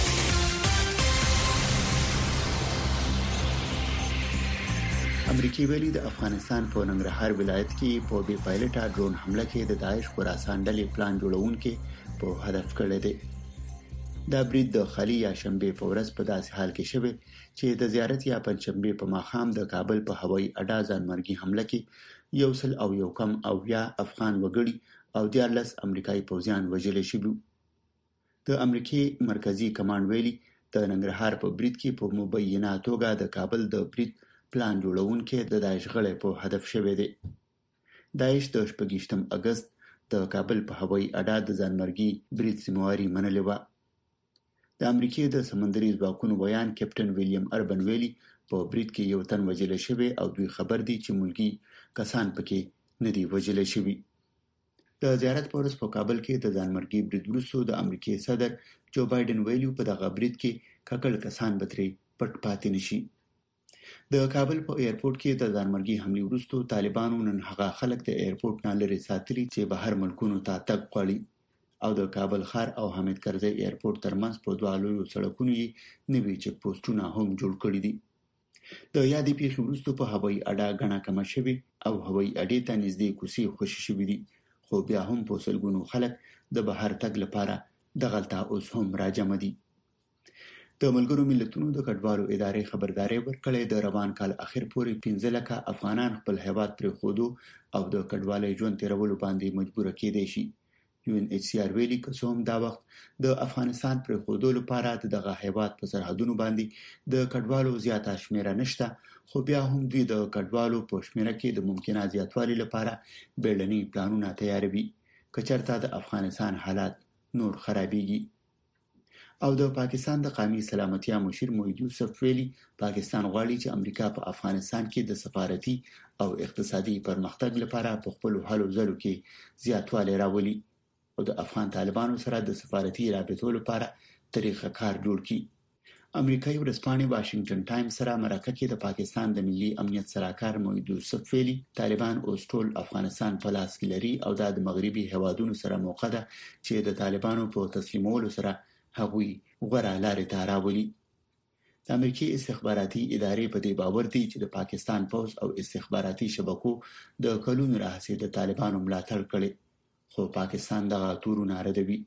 امریکای ویلي د افغانستان په ننګرهار ولایت کې په بې پایلټه ډرون حمله کې د داعش خراسان ډلې پلان جوړونکي په هدف کړی دی. دا برید د خالي یا شنبه په ورځ په داسې حال کې شوی چې د زیارت یا پنځشنبه په ماښام د کابل په هوایي اډه ځانمرګي حمله کې یو سل او یو کم او یا افغان وګړي او دیارلس امریکایي پوځیان وژل شوي. د امریکای مرکزی کمانډ ویلي د ننګرهار په برید کې په مبینه توګه د کابل د برید پلان جوړونکي د داعش غړي په هدف شوی دی. داعش د شپږم اگست د کابل په هوایي اډه د ځانمرګي برید سیمواري منلې و. د امریکای د سمندري ځواکونو بیان کیپټن ویلیام اربن ویلي په برید کې یو تن وژل شوی او دوی خبر دي چې ملګری کسان پکې نه دي وژل شوی. د زیارت پورس په کابل کې د ځانمرګي برید وروسته د امریکای صدر جو بایدن ویلي په دغه برید کې ککړ کسان بتري پټ پاتې نشي. د کابل په ایرپورټ کې د ځانمرګي حمله وروسته طالبانو نن هغه خلک د ایرپورټ نه لري ساتلي چې بهر ملکونو ته تګ غواړي او د کابل ښار او حامد کرزي ایرپورټ ترمنځ په دوه لویو سړکونو یې نوي چک پوسټونه هم جوړ کړي دي. د یادې پیښې وروسته په هوایي اډه غنا کم شوی او هوایي اډې ته نږدې کوسي خوشي شوی دي. خو بیا هم په سلګونو خلک د بهر تګ لپاره دغلته اوس هم راجمع دي. د ملګرو ملتونو د کډوالو ادارې خبرداري ورکړې د روان کال اخر پورې پنځه لک افغانان خپل هیواد پر خودو او د کډوالۍ ژوند تیرولو باندې مجبور کېدي شي. یو ان ایچ سی آر ویلي کوم دا وخت د افغانستان پر خودو لپاره دغه هیواد په سرحدونو باندې د کډوالو زیاته شمیره نشته خو بیا هم دوی د کډوالو په شمیره کې د ممکنه زیاتوالي لپاره بیړني پلانونه تیاروي کچرته د افغانستان حالات نور خرابېږي. او د پاکستان د قومي سلامتیا مشیر موحد یوسف ویلي پاکستان غواړي چې امریکا په افغانستان کې د سفارتي او اقتصادي پرمختګ لپاره په خپل هلو ځلو کې زیاتوالی راولي او د افغان طالبانو سره د سفارتي رابطو لپاره طریقه کار جوړ کړي. امریکایي ورځپاڼې واشنگټن ټایمز سره مرکه کې د پاکستان د ملي امنیت سلاکار موحد یوسف ویلي طالبان اوس ټول افغانستان په لاس کې لري او د مغربي هوادونو سره موقع ده چې د طالبانو په تسلیمولو سره هغوی غوړه لارې ته راولي. د امریکای استخباراتي ادارې په دې باور دي چې د پاکستان پوز او استخباراتي شبکو د کلونو راهیسې د طالبانو ملاتړ کړي خو پاکستان دغه تورونه ردوي.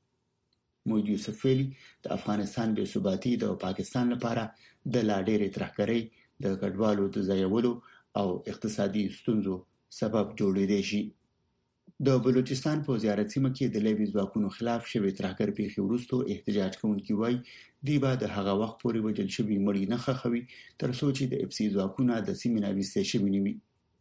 موحد یوسف ویلي د افغانستان بې ثباتي د پاکستان لپاره د لا ډېرې ترهګرۍ د کډوالو د ځایولو او اقتصادي ستونزو سبب جوړېدای شي. د بلوچستان په زیارت سیمه کې د لیویز ځواکونو خلاف شوی ترهګر پیښې وروسته احتجاج کوونکي وایي دوی به د هغه وخت پورې وژل شوي مړي نه خخوي تر څو چې د اف سی ځواکونه د سیمې نه ویستې شوي نه وي.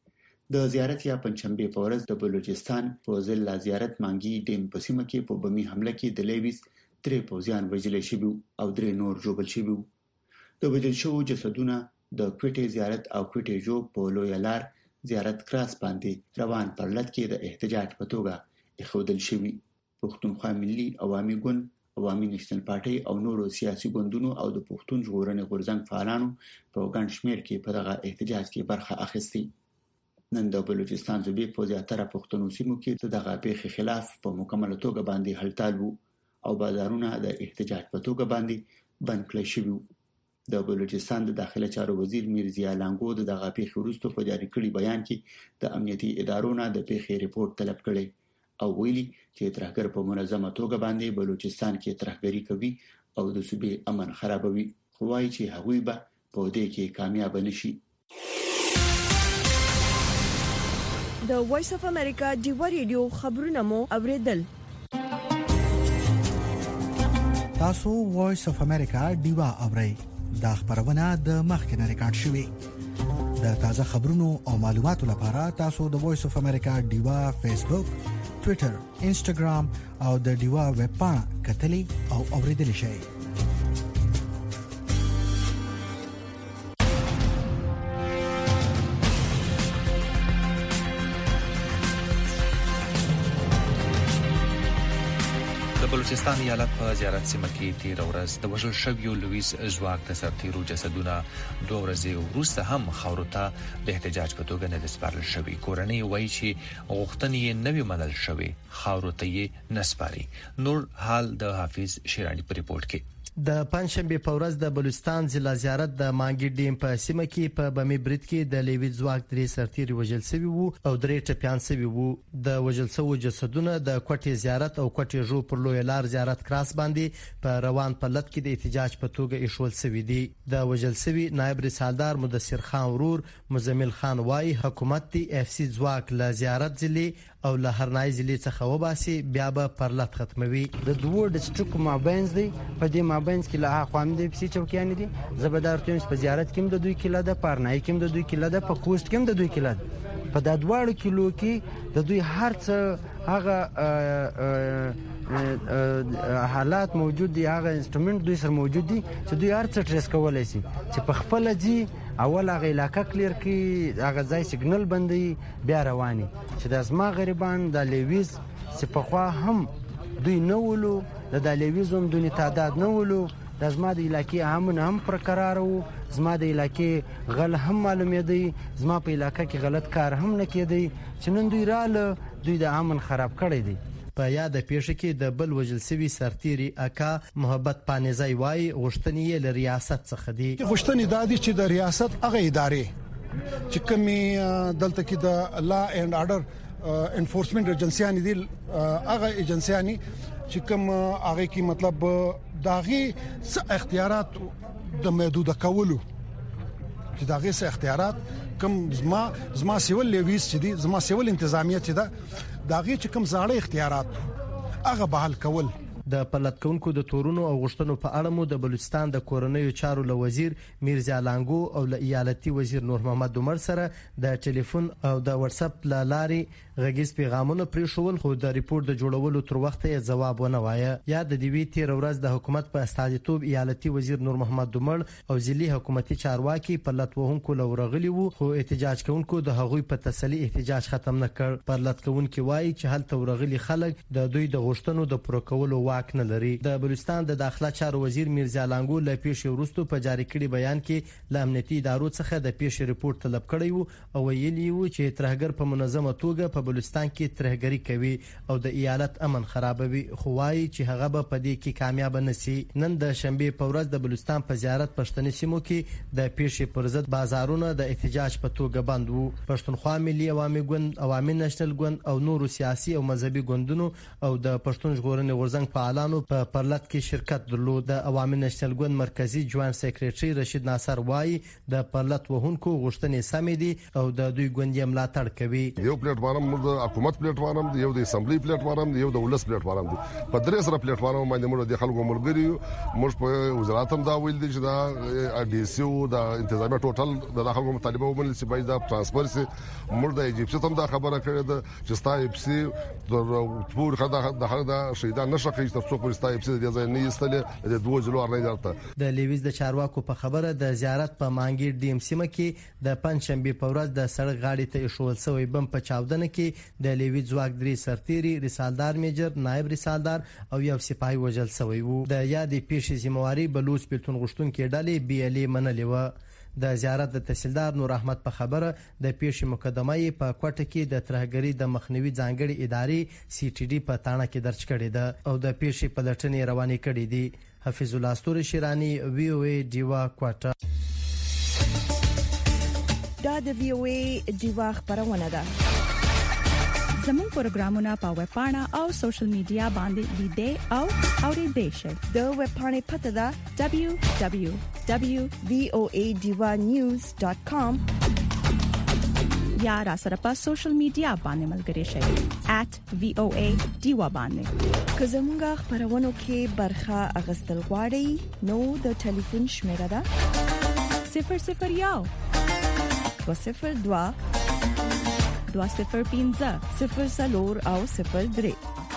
د زیارت یا پنځشنبه په ورځ د بلوچستان په ضلع زیارت مانګي ډیم په سیمه کې په بمي حمله کې د لیویز درې پوځیان وژل شوي او درې نور ژوبل شوي. د وژل شوو جسدونه د کوټې زیارت او کوټې جو په لوی لار زیارت کراس باندې روان پرلط کې د احتجاج په توګه اخودل شوي. پښتونخوا ملي عوامي ګوند، عوامي نېشنل پارټي او نورو سیاسي ګوندونو او د پښتون ژغورنې غورځنګ فعالانو په ګڼ شمېر کې په دغه احتجاج کې برخه اخیستې. نن د بلوچستان صوبې په زیاتره پښتنو سیمو کې دغه پیښې خلاف په مکمل توګه باندې هلتال وو او بازارونه د احتجاج په توګه باندې بند کړل شوي وو. د بلوچستان د داخله چارو وزیر میرزیا لانګو د دغه پیښې وروسته په جاری کړي بیان کې د امنیتي ادارو نه د پیښې ریپورت طلب کړي او ویلي چې ترهګر په منظمه توګه باندې بلوچستان کې ترهګری کوي او د صوبې امن خرابوي، خو وايي چې هغوی به په دې کې کامیاب نشي. د وایس اف امریکا ډیوا ریډیو خبرونه مو اوریدل. تاسو وایس اف امریکا ډیوا اورئ. دا خبرونه د مخکنه ریکارډ شوې. د تازه خبرونو او معلوماتو لپاره تاسو د وایس اف امریکا ډیوا فیسبوک، ټوئیټر، انسټاګرام او د ډیوا ویب پاڼه کتلې او اوریدل شئ. بلوچستان ایالت په زیارت سیمه کې تیر ورځ د وژل شویو لویس زواک د سرتیرو جسدونه دوه ورځې وروسته هم خاورو ته د احتجاج په توګه نه سپارل شوی. کورنۍ وایي چې غوښتنې نه وي منل شوی، خاورو ته یې نسپاري. نور حال د حافظ شیرانی په ریپورت کې. د پنځشنبه په ورځ د بلوچستان ضلع زیارت د مانګي ډیم په سیمه کې په بمي برید کې د لیوی ځواک درې سرتیري وژل شوی وو او درې ټپيان شوی وو. د وژل شوو جسدونه د کوټې زیارت او کوټې جو پر لوی لار زیارت کراس باندې په روان پلت کې د احتجاج په توګه ایښول شوی دي. د وژل شوی نائب رسالدار مدثر خان ورور مزمل خان وايي حکومت دی اف سی ځواک له زیارت ضلع او له هرنای ضلع څخه وباسي بیا به پرلط ختموي. د دوه ډسټریکټ مابینز دی په دې مابینز کې له اخوان دی پسی چوکیان دي. زبردار تونس په زیارت کې د دوی کله د پارنای کې د دوی کله د په کوست کې د دوی کله په د دوه کیلو کې د دوی هر څه هغه حالات موجود دي، هغه انسټرومنت دوی سره موجود دي چې دوی هر څه ټریس کولای شي چې په خپل ځي اول هغه علاقه کلیر کې هغه ځای سیګنل بندي بیا رواني چې د ازما غریبان د لیویز سپخوا هم دوی نه ولو د لیویزم دونی تعداد نه ولو د ازما د علاقې امن هم پر قرار وو، زما د علاقې غل هم معلومې دی، زما په علاقې کې غلط کار هم نه کېدی چې نن دوی رااله دوی د امن خراب کړی دی. په یاد پیښه کې د بل وژل شوی سرتیري اکا محبت پانیزای وای غوښتنې له ریاست څخه دي. غوښتنې د دې چې د ریاست هغه ادارې چې کومي دلته کې د لا اینڈ آرډر انفورسمنت ایجنسیانی دي، هغه ایجنسیانی چې کوم هغه کې مطلب داغي اختیارات د محدود کولو چې داغي سه اختیارات کوم زما زما سیول لیویس چې دي، زما سیول انتظامیه چې ده داغي چې کوم زاړه اختیارات هغه بحال کول. د پلتکونکو د تورونو او غشتنو په اړه مو د بلوچستان د کورنیو چارو له وزیر میرزا لانګو او له ایالتي وزیر نور محمد عمر سره د ټلیفون او د واتس اپ لارې غږیز پیغامونه پرې شول، خو د ریپورت د جوړولو تر وخته یې ځواب ونه وایه. یا د دیوی تیر ورځ د حکومت په استازیتوب ایالتي وزیر نور محمد عمر او ځلي حکومتي چارواکي پلت وهونکو لورغلی وو، خو احتجاج کوونکو د هغوی په تسلی احتجاج ختم نه کړ. پرلت کوونکو وایي چې هلته ورغلي خلک د دوی د غشتنو د پوره کولو واک نه لري. د بلوچستان د داخله چارو وزیر میرزا لانګو له پیښې وروسته په جاری کړي بیان کې له امنیتي ادارو څخه د پیښې ریپورت طلب کړی وو او ویلي وو چې ترهګر په منظمه توګه په بلوچستان کې ترهګری کوي او د ایالت امن خرابوي، خو وايي چې هغه به په دې کې کامیاب نشي. نن د شنبه په ورځ د بلوچستان په زیارت پښتني سیمو کې د پیښې پر ضد بازارونه د احتجاج په توګه بند وو. پښتونخوا ملي عوامي ګوند، عوامي نېشنل ګوند او نورو سیاسي او مذهبي ګوندونو او د پښتون ژغورنې غورځنګ فعالانو په پرلط کې شرکت درلود. د عوامي نېشنل ګوند مرکزی جوائنټ سیکریټري رشید ناصر وايي د پرلط وهونکو غوښتنې سمې دي او د دوی ګوند یې ملاتړ کوي. یو پلیټ فارم د حکومت پلیټ فارم دی، یو د اسمبلی پلیټ فارم دی، یو د ولس پلیټ فارم دی. په درې سره پلیټ فارم باندې موږ د خلکو ملګری یو، موږ په وزارت هم دا ویل دي چې دا ډي سی او د انتظامیه ټوټل د خلکو مطالبه ومنل چې باید دا ترانسفر سي. موږ د ایجپت هم دا خبره کړې ده چې ستا اف سی د پور خدا د هغه د شهیدان نشه کوي تر څو پر ستا اف سی د ځای نه یستل د دوه ځلو ارنه درته. د لیویز د چارواکو په خبره د زیارت په مانګي ډیم سیمه کې د پنځشنبه په ورځ د سړک غاړې ته ایښول شوی بم په چاودنه کې د لیویز ځواک درې سرتیري رسالدار میجر، نائب رسالدار او یو سپاهي وژل شوی وو. د یادې پیښې ذمہواری بلوچ پښتون غشتون کې ډلې بي ال منلې و. د زیارت د تحصیلدار نور احمد په خبره د پیښې مقدمه یې په کوټه کې د ترهګرۍ د مخنیوي ځانګړي ادارې سی ټي ډي په تاڼه کې درج کړې ده او د پیښې په لټنې روانې کړې دي. حفیظ الله استوري شیرانی وی او ای ډیوا کوټه. دا د وی او ای ډیوا خبرونه ده. زموږ پروګرامونه په ویب پاڼه او سوشل میډیا باندې لیدئ او اورئ شئ. د ویب پاڼې پته ده دبليو دبليو دبليو ډاٹ وی او ای ډیوا نیوز ډاٹ کام یا را سره په سوشل میډیا باندې ملګري شئ ایٹ وی او ای ډیوا باندې. که زموږ خبرونو کې برخه اغستل غواړئ نو د ټلیفون شمیره ده صفر صفر یو دو صفر دو دو صفر پینزه صفر سلور او صفر درې.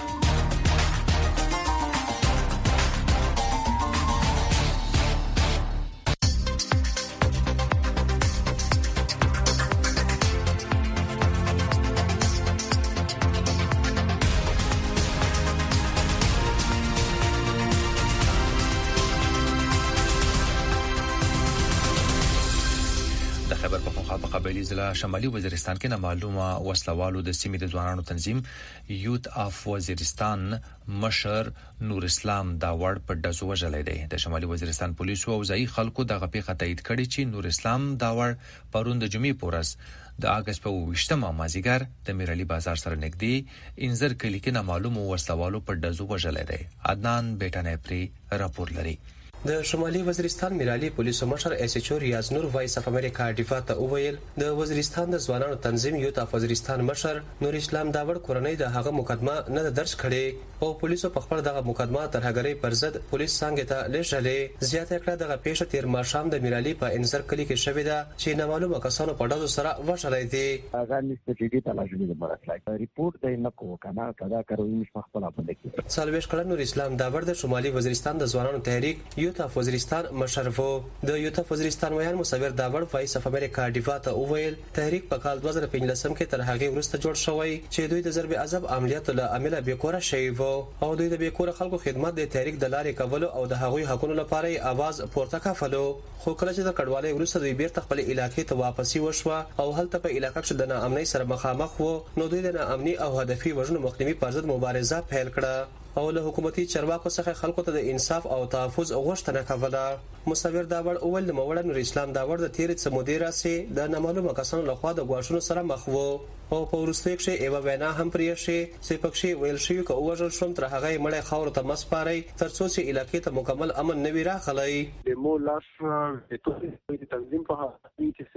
قبایلی ضلع شمالي وزیرستان کې نامعلومه وسلوالو د سیمې د ځوانانو تنظیم یوت اف وزیرستان مشر نور اسلام داوړ په دزو وجلې دی. د شمالي وزیرستان پولیسو او ځای خلکو د غپې تایید کړي چې نور اسلام داوړ پرون د جمعې پورس د اگست په وشتمه مازیګر د میرالي بازار سره نږدې انزر کلی کې نامعلومه وسلوالو په دزو وجلې دی. عدنان بیٹانه پری راپور لري. د شمالي وزیرستان میرالي پولیسو مشر ایس ایچ او ریاض نور وایس اف امریکا دفاع ته وویل د وزیرستان د ځوانانو تنظیم یوت اف وزیرستان مشر نور اسلام داوړ کورنۍ د هغه مقدمه نه درج کړي او پولیسو په خپل دغه مقدمه ترهګرۍ پر ضد پولیس څنګه ته لېږلې. زیاته کړه دغه پیښه تیر ماښام د میرالي په انزر کلی کې شوې ده چې نامعلومه کسانو په ډزو سره وشلې دي. هغه نسبتي تلاشي د مرکز ریپورت د نه کو کنه کدا کوي مش خپل خپل کې سالويش کړه نور اسلام داوړ د شمالي وزیرستان د ځوانانو تحریک یوت اف وزیرستان مشرفو د یوت اف وزیرستان ویان مصور داوړ وایس اف امریکا دفاع ته وویل تحریک په کال دوه زره پنځلسم کې تر هغه وروسته جوړ شوی چې دوی د ضرب عذاب عملیاتو له عمله بیکوره شوی وو او دوی د بیکوره خلکو خدمت د تحریک د لارې کولو او د هغوی حقوقو لپاره आवाज پورته کولو. خو کله چې د کډوالۍ وروسته دوی بیرته خپل علاقې ته واپسی وشوه او هلته په علاقې کې د ناامنۍ سره مخامخ وو نو دوی د ناامنۍ او هدفي وژنو مخنیوي پر ضد مبارزه پیل کړه او له حکومتي چارواکو څخه خلکو ته د انصاف او تحفظ غوښتنه کوله. مصور داوړ اول د موړ نور اسلام داوړ د تیرې سمودي راسي د نامعلومه کسانو لخوا د غواښونو سره مخ وو او په ورستۍ کې ایوا وینا هم پرې شي چې پکښې ویل شي کو اوجل شوم تر هغه مړې خاور ته مسپاري ترڅو چې علاقې ته مکمل امن نوي راخلای. د مولاس د توګه تنظیم په هغه چې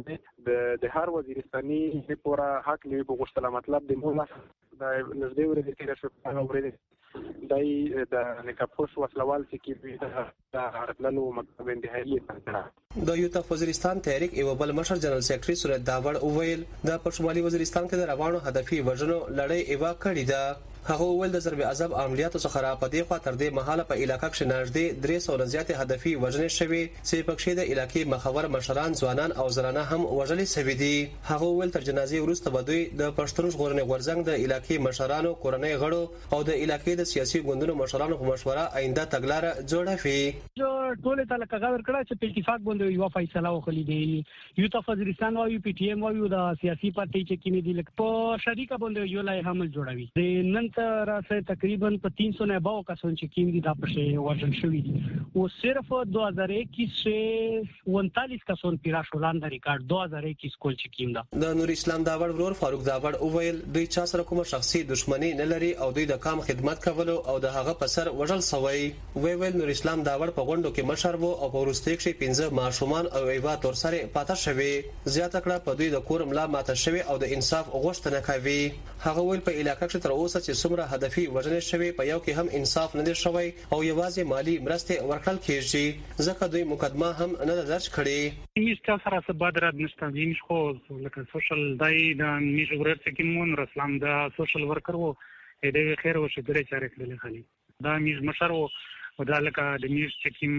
سپرم د هر وزیرستاني لپاره حق لري په غوښتنه مطلب د مولاس د نږدې ورته کې راځي او ورته دای د نکاپوس وسلوال چې د هرتللو مکتب انتهایی څنګه د یوت اف وزیرستان تحریک ایو بل مشر جنرال سیکریټری سورت داوړ اوویل د پښمالي وزیرستان کې د روانو هدفي وژنو لړۍ ایوا کړې ده. هغه ول د ضرب عذاب عملیاتو څخه را پدې خوا تر دې مهاله په علاقې کې نږدې درې سوه زیاتې هدفي وژنې شوې چې پکښې د علاقې مخور مشران ځوانان او زنانه هم وژلې شوې دي. هغه ول تر جنازې وروسته به دوی د پښتون ژغورنې غورځنګ د علاقې مشرانو کورنۍ غړو او د علاقې د سیاسي ګوندونو مشرانو په مشوره آینده تګلارې جوړوي. جو ټول ته لکه غوړ کړه چې په اتفاق باندې یو فیصله وکړي دی. یوت اف وزیرستان وايي پی ټی ایم وايي د سیاسي پارټي چې کینې دي لکه په شریکه باندې یو لای حمل جوړوي. د نن تر تقریبا په तीन सौ نه باو کسان چې کیم دي د پښې ورجل شوی دي او صرف دو हज़ार इक्कीस से उनतालीस کسان پیرا شولان د ریکارډ دو हज़ार इक्कीस کول چې کیم ده. د نور اسلام داوړ ورور فاروق داوړ اوویل دوی چا سره کومه شخصي دښمنی نه لري او دوی د کام خدمت کولو او د هغه په سر وژل سوی. وی ویل نور اسلام داوړ په غونډو کې مشر وو او په ورستۍ کې پنځه ماشومان او ایوا تور سره پاتې شوی. زیاته کړه په دوی د کور ملا ماته شوی او د انصاف غوښتنه کوي. هغه ویل په علاقې کې تر اوسه چې څومره هدفي وژنې شوی په یو کې هم انصاف نه دی شوی او یوازې مالی مرستې ورکړل کیږي ځکه دوی مقدمه هم نه درج کړي. هیڅ سره څه بادرات نشته دي خو لکه سوشل دای د میش ورته کې مون رسلام د سوشل ورکر وو دې خیر وشه درې چارې کړل خالي دا میش مشر وو دا لکه د میش چې کیم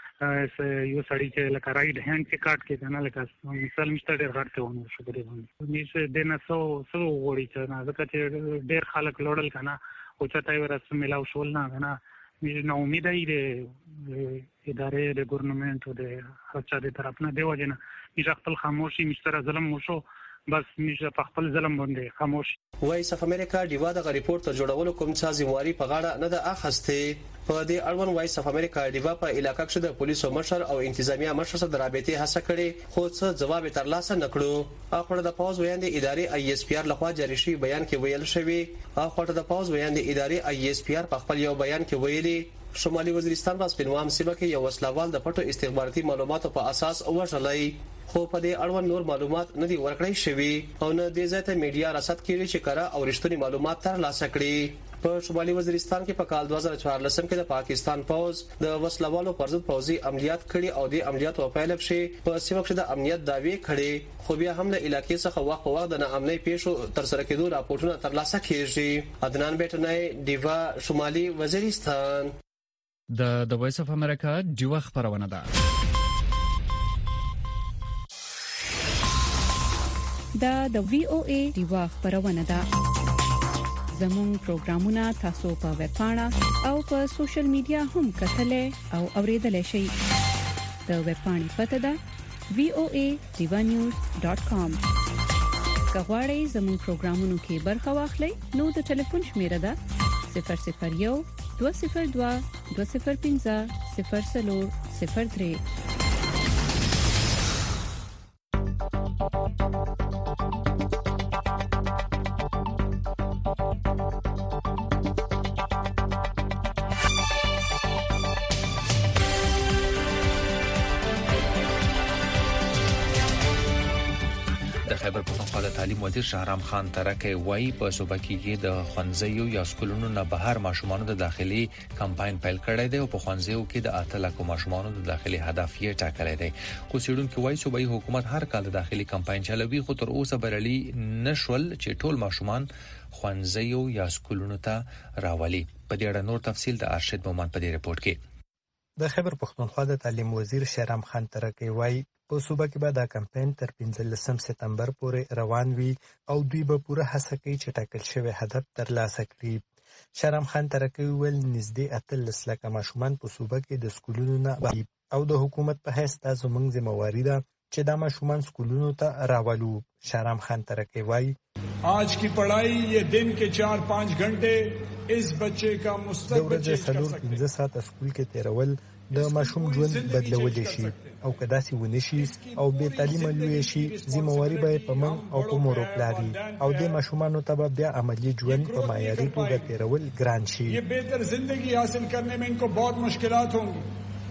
یو سړی چې لکه رائټ هاند کې کاټ کې کنه لکه مثال مستر ډیر غړته ونه شو درې میش د نه سو سو وړي چې نه ځکه چې ډیر خلک لوړل کنه او چاته ورسره ملاو شول نه کنه نو امید ای د ادارې د ګورنمنت او د هڅه د طرف نه دی وجنه چې خپل خاموشي مستر ظلم وشو بس میشه په خپل ظلم باندې خاموش. وایس اف امریکا دیوا د ریپورت تر جوړولو کوم څه ځواري په غاړه نه ده اخسته. په دې اړوند وایس اف امریکا دیوا په علاقې کې د پولیسو مشر او انتظامیه مشر سره د رابطې هڅه کړې خو څه جواب ترلاسه نکړو. اخر د پاوز ویاند ادارې آی اس پی آر لخوا جاری شوی بیان کې ویل شوی. اخر د پاوز ویاند ادارې آی اس پی آر په خپل یو بیان کې ویلي شمالي وزیرستان په سپینوام سیمه کې یو وسلوال د پټو استخباراتي معلوماتو په اساس وژلای خو په دې اړوند نور معلومات نه دی ورکړی شوی او نه د ځایته میډیا رصد کړي چې کړه او رښتونی معلومات ترلاسه کړي. په شمالي وزیرستان کې په کال دوه زره څوارلس کې د پاکستان پوز د وسلوالو پر ضد پوزي عملیات کړي او د عملیاتو په پیل کې په سیمه کې د امنیت داوی کړي خو بیا هم له علاقې څخه وخت په وخت د ناامنۍ پیښو تر سره کېدو راپورټونه ترلاسه کیږي. عدنان بیٹنای دیوا شمالي وزیرستان. د د وایس اف امریکا دیوا خبرونه ده. دا د وی او ای دیوا خبرونه ده. زموږ پروگرامونه تاسو په ویب پاڼه او په سوشل میډیا هم کتلې او اوریدلای شئ. د ویب پاڼې پته ده وی او ای دیوا نیوز ډاٹ کام. کغواړئ زموږ پروگرامونو کې برخه واخلئ نو د ټلیفون شمیره ده صفر صفر یو دوه صفر دوه دوه صفر پنځه صفر صفر صفر درې. خیبر پختونخوا د تعلیم وزیر شهرام خان ترکه وایي په صوبه کې د خوانځیو یا سکولونو نه بهر ماشومانو د داخلي کمپاین پیل کړی دی او په خوانځیو کې د اته لکو ماشومانو د داخلي هدف یې ټاکلی دی. خو څېړونکي وایي صوبایي حکومت هر کال د داخلي کمپاین چلوي خو تر اوسه بریالي نشول چې ټول ماشومان خوانځیو یا سکولونو ته راولي. په دې اړه نور تفصیل د ارشد مومن په دې رپورت کې. د خیبر پختونخوا د تعلیم وزیر شهرام خان ترکه وایي په صوبه کې به دا کمپاین تر پنځلسم سپتمبر پورې روان وي او دوی به پوره هڅه کوي چې ټاکل شوی هدف ترلاسه کړي. شهرام خان ترکه ویل نږدې اتلس لکه ماشومان په صوبه کې د سکولونو نه او د حکومت په حیث دا زموږ ذمہواری ده چې دا ماشومان سکولونو ته راولو. شهرام خان ترکه وایي आज की पढ़ाई ये दिन के चार पाँच घंटे इस बच्चे का मुस्तकबिल चेंज कर सकते हैं. پنځه ساعته سکول کې تیرول د ماشوم ژوند بدلولی شي او کدا سي ونی شي او به تعلیم لوي شي ذمہواری به په من او په مورو پلاري او د ماشومانو ته بیا عملی ژوند په معیاري توګه تیرول ګران شي. ये बेहतर जिंदगी हासिल करने में इनको बहुत मुश्किलात होंगी.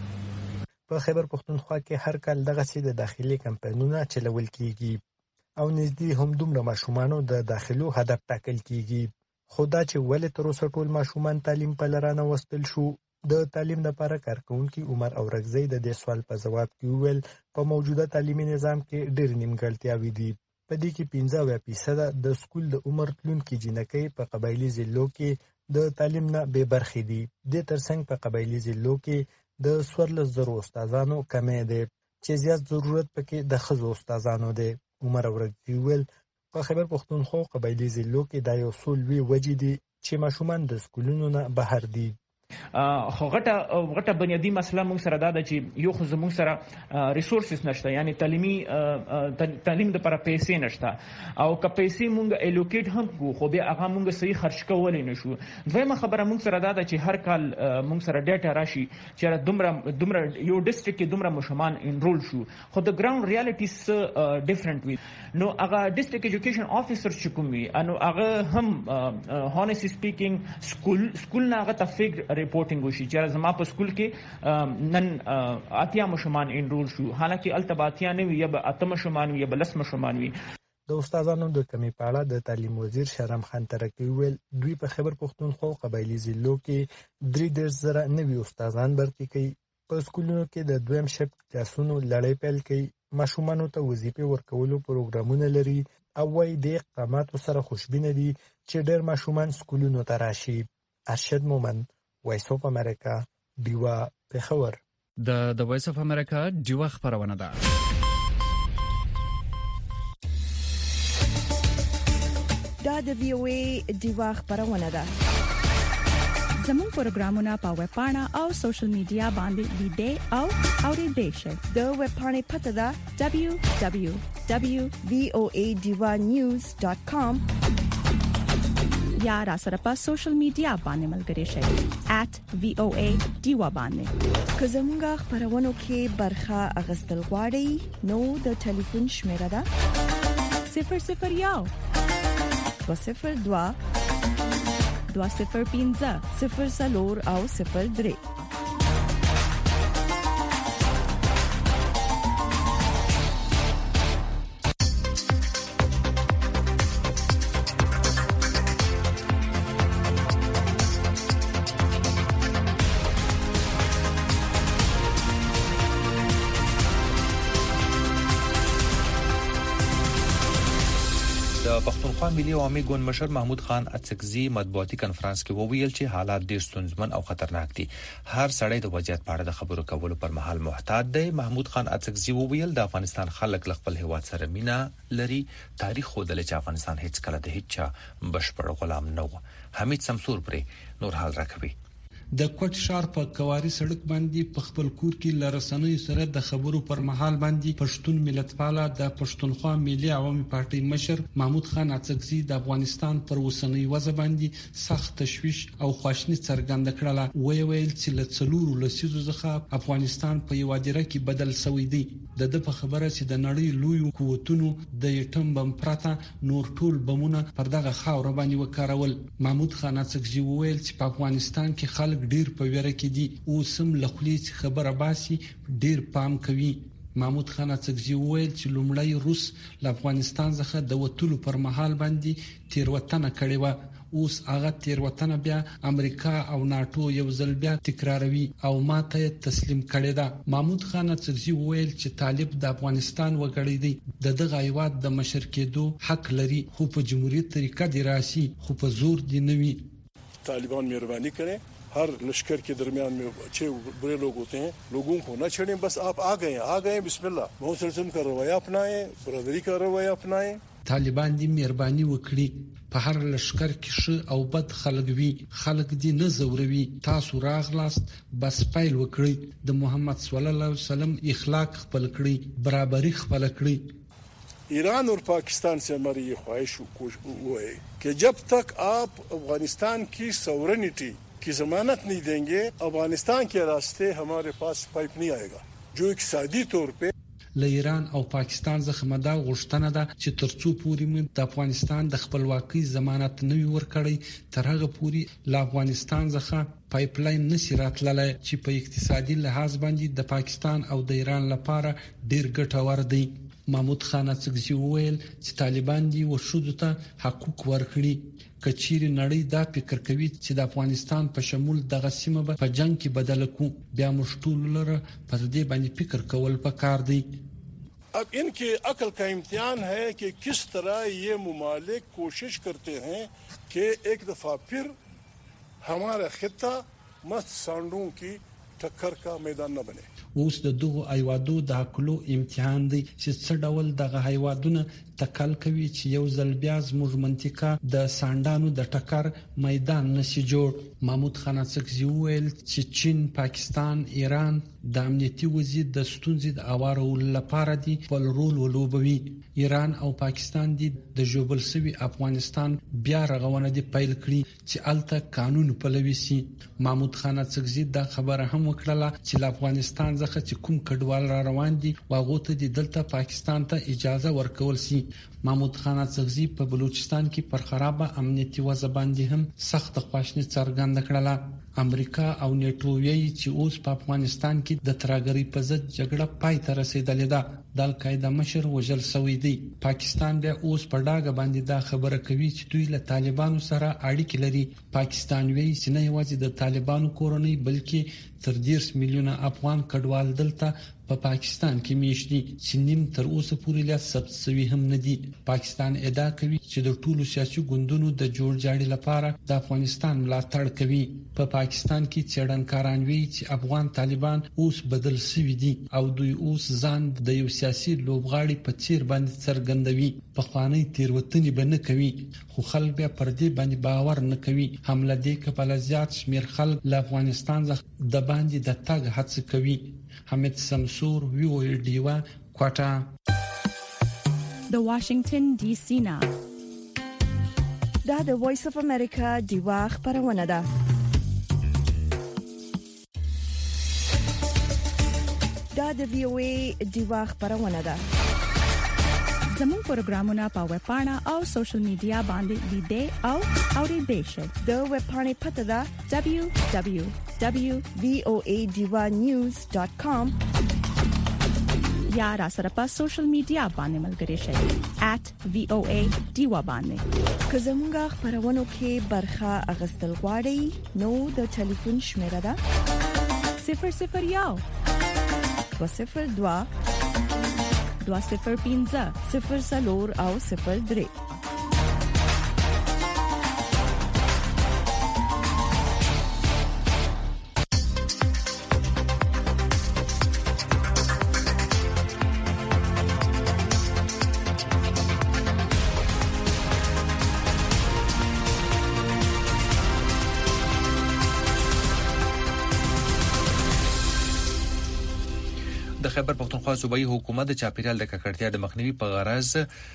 په خیبر پختونخوا کې هر کال دغه سي د داخلي کمپاینونه چلول کیږي او نږدې هم دومره ماشومانو د داخلو هدف ټاکل کیږي. خدا چې ولې تر اوسه ټول ماشومان تعلیم په لرانه وستل شو. د تعلیم لپاره کارکونکي عمر اورغزی د دې سوال په جواب کې ویل په موجوده تعلیمي نظام کې ډېر نیمګړتیاوې دي. په دې کې پنځه فیصد د سکول د عمر تلونکي جنکۍ په قبایلی ضلعو کې د تعلیم نه بې برخې دي. د ترڅنګ په قبایلی ضلعو کې د څوارلس زرو استادانو کمې دي چې زیات ضرورت پکې د ښځو استادانو دی. عمر اورغزی ویل په خیبر پختونخوا قبایلی ضلعو کې دا یو څو لوی وجې دي چې ماشومان د سکولونو نه بهر دي. خو غټه غټه بنیادی مسله موږ سره دا ده چې یو خو زموږ سره ریسورسز نشته یعنی تعلیمي تعلیم د لپاره پیسې نشته او که پیسې موږ الوکیټ هم کو خو بیا هغه موږ صحیح خرج کولای نشو. دویمه خبره موږ سره دا ده چې هر کال موږ سره ډیټا راشي چې دومره دومره یو ډیسټریکټ کې دومره ماشومان انرول شو خو د ګراوند ریالټیز ډیفرنٹ وي. نو هغه ډیسټریکټ ایجوکیشن افیسر چې کوم وي انو هغه هم هانسټلی سپیکینګ سکول سکول نه هغه تفیګ ریپورټینګ وشي چې زما په سکول کې نن اتیا ماشومان انرول شو حالکه التباتیا نه وي یا به اتم ماشومان وي یا به لس ماشومان وي. د استادانو د کمی په اړه د تعلیم وزیر شهرام خان ترکه ویل دوی په خیبر پختونخوا قبایلی ضلعو کې درې دېرش زره نوي استادان برتي کوي. په سکولونو کې د دویم شفت کلاسونو لړۍ پیل کوي. ماشومانو ته وظیفې ورکولو پروګرامونه لري او وايي د اقداماتو سره خوشبینه دي چې ډېر ماشومان سکولونو ته راشي. ارشد مومن وایس اف امریکا دیوا پېښور. د د وایس اف امریکا دیوا خبرونه ده. دا د وی او ای دیوا خبرونه ده. زموږ پروګرامونه په ویب پاڼه او سوشل میډیا باندې لیدئ او اورئ شئ. د ویب پاڼې پته ده دبليو دبليو دبليو دوت وي او اي ډیوا نیوز ډاٹ کام یا را سره په سوشل میډیا باندې ملګري شئ at وي او اي ډیوا باندې. که زموږ خبرونو کې برخه اغستل غواړئ نو د ټلیفون شمیره ده صفر صفر یو دو صفر دو دو صفر پنځه صفر څلور او صفر درې. پښتونخوا ملي عوامي ګوند مشر محمود خان اڅکزي مطبوعاتي کانفرنس کې وویل چې حالات ډېر ستونزمن او خطرناک دي. هر سړی د وضعیت په اړه د خبرو کولو پر مهال محتاط دی. محمود خان اڅکزي وویل د افغانستان خلک خپل هیواد سره مینا لري. تاریخ خودل چې افغانستان هیڅ کله د هیڅ بشپړ غلام نه و. حمید سمسور پرې نور حال راکوي. د کوټ ښار په کواري سړک باندې په خپل کور کې لرسنوي سره د خبرو پر مهال باندې پښتون ملتپاله د پښتونخوا ملي عوامي پارټي مشر محمود خان اڅکزي د افغانستان پر وسنوي وضع باندې سخت تشويش او خواشني څرګنده کړله. وی ویل چې له څلورو لسیزو څخه افغانستان په یو دیره کې بدل شوی دی. د د په خبره چې د نړۍ لوی قوتونو د یټم بم پراته نور ټول بمونه پر دغه خاور باندې وکارول. محمود خان اڅکزي ویل چې په افغانستان کې خلک ډیر په ویره کې دي او سم لخلي خبره باسي ډیر پام کوي. محمود خان اڅکزي ویل چې لومړی روس له افغانستان څخه د وټولو پر مهال باندې تیروتنه کړې و. اوس هغه تیروتنه بیا امریکا او ناتو یو ځل بیا تکراروي او ماته تسلیم کړي دا. محمود خان اڅکزي ویل چې طالب د افغانستان وګړی دی. د دغه هیواد د مشر کېدو حق لري خو په جمهوریت طریقه دی راسي خو په زور دی نه وي. طالبان مهرباني करें हर लश्कर के दरमियान में अच्छे बुरे लोग होते हैं लोगों को न छेड़ें. बस आप आ गए आ गए बिस्मिल्लाह मोहसिन का रवैया अपनाएं برادری का रवैया अपनाएं. طالبان دې مهرباني وکړي په هر لشکر کې ښه او بد خلک وي خلک دې نه زوروي. تاسو راغلاست بس پیل وکړي د محمد صلی الله علیه وسلم اخلاق خپل کړي برابرۍ خپل کړي. ईरान और पाकिस्तान से हमारी ये ख्वाहिश वो है कि जब तक आप अफगानिस्तान की सॉवरेनिटी की जमानत नहीं देंगे अफगानिस्तान के रास्ते हमारे पास पाइप नहीं आएगा. जो इक्तिसादी तौर पे له ایران او پاکستان څخه مدا غوښتنه ده چې ترڅو پورې موږ د افغانستان د خپلواکۍ ضمانت نه وي ورکړی تر هغه پورې له افغانستان څخه پایپ لاین نشي راتللی چې په اقتصادي لحاظ باندې د پاکستان او د ایران لپاره ډیر ګټور دی. محمود خان اڅکزي وویل چې طالبان دي ورشودو ته حقوق ورکړي. کچيري نړۍ دا فکر کوي چې د افغانستان په شمول دغه سیمه په جنگ کې بدل کو بیا مشټول لره پر دې باندې فکر کول پکار دی. अब इनके अकल का इम्तिहान है कि किस तरह ये मुमालिक कोशिश करते हैं कि एक दफा फिर हमारा खित्ता मस्त सांडों की टक्कर का मैदान न बने. اوس د دغه ایوادو د عقلو امتحان دی چې څه ډول دغه ایوادونه تکل کوي چې یو ځل بیا زموږ منطقه د ساندانو د ټکر میدان نشي جوړ. محمود خان اڅکزي ویل چې چین، پاکستان، ایران د امنیتي وضعیت د ستونزې د اوارو لپاره دي خپل رول ولوبوي. ایران او پاکستان دي د جوبل سوي افغانستان بیا رغونه دي پیل کړي چې الته قانون پلوي سي. محمود خان اڅکزي دا خبره هم وکړه چې افغانستان ځکه چې کوم کډوال را روان دي واغه ته د دلته پاکستان ته اجازه ورکول سي. محمود خان اڅکزي په بلوچستان کې پر خرابه امنیتي وضع باندې هم سخت خواشني څرګنده کړله. امریکا او نیټو یې چې اوس په افغانستان کې د ترهګرۍ په ضد جګړه پای ته رسیدلې ده. د القاعده مشر وژل شوی دی. پاکستان بیا اوس په ډاګه باندې دا خبره کوي چې دوی له طالبانو سره اړیکې لري. پاکستان وایي چې نه یوازې د طالبانو کورنۍ بلکې تر دیرش میلیونه افغان کډوال دلته په پا پاکستان کې میشتي چې نیم تر اوسه پورې لا ثبت شوی هم نه دي. پاکستان ادعا کوي چې د ټولو سیاسي ګوندونو د جوړجاړي لپاره د افغانستان ملاتړ کوي. په پا پاکستان کې څېړنکاران وایي چې افغان طالبان اوس بدل شوي دي او دوی اوس ځان د یو سیاسي لوبغاړي په څیر باندې څرګندوي. په خواني تیروتنې بنه کوي خو خلک بیا پر دې باندې باور نه کوي. حمله دې کپل زیات شمیر خلک له افغانستان څخه د باندې د تګ هڅه کوي. حمید سمسور وی او ډیوا کوټا د واشنگټن ډي سي نا دا د وایس اف امریکا دیوا خبرونه ده. دا د وی او ای دیوا خبرونه ده. زموږ پروګرامونه په ویب پاڼه او سوشل میډیا باندې لیدئ او اورئ شئ. د ویب پاڼې پته ده دبليو دبليو دبليو دوت وی او ای دیوا نیوز ډاٹ کام یا را سره په سوشل میډیا باندې ملګری شئ at وی او ای دیوا باندې. که زموږ خبرونه کې برخه اغستل غواړئ نو د ټلیفون شمیره ده صفر صفر یو دو صفر دو دو صفر پینزه صفر سلور او صفر درې. د خیبر پختونخوا صوبایي حکومت د چاپیریال د ککړتیا د مخنیوي په غرض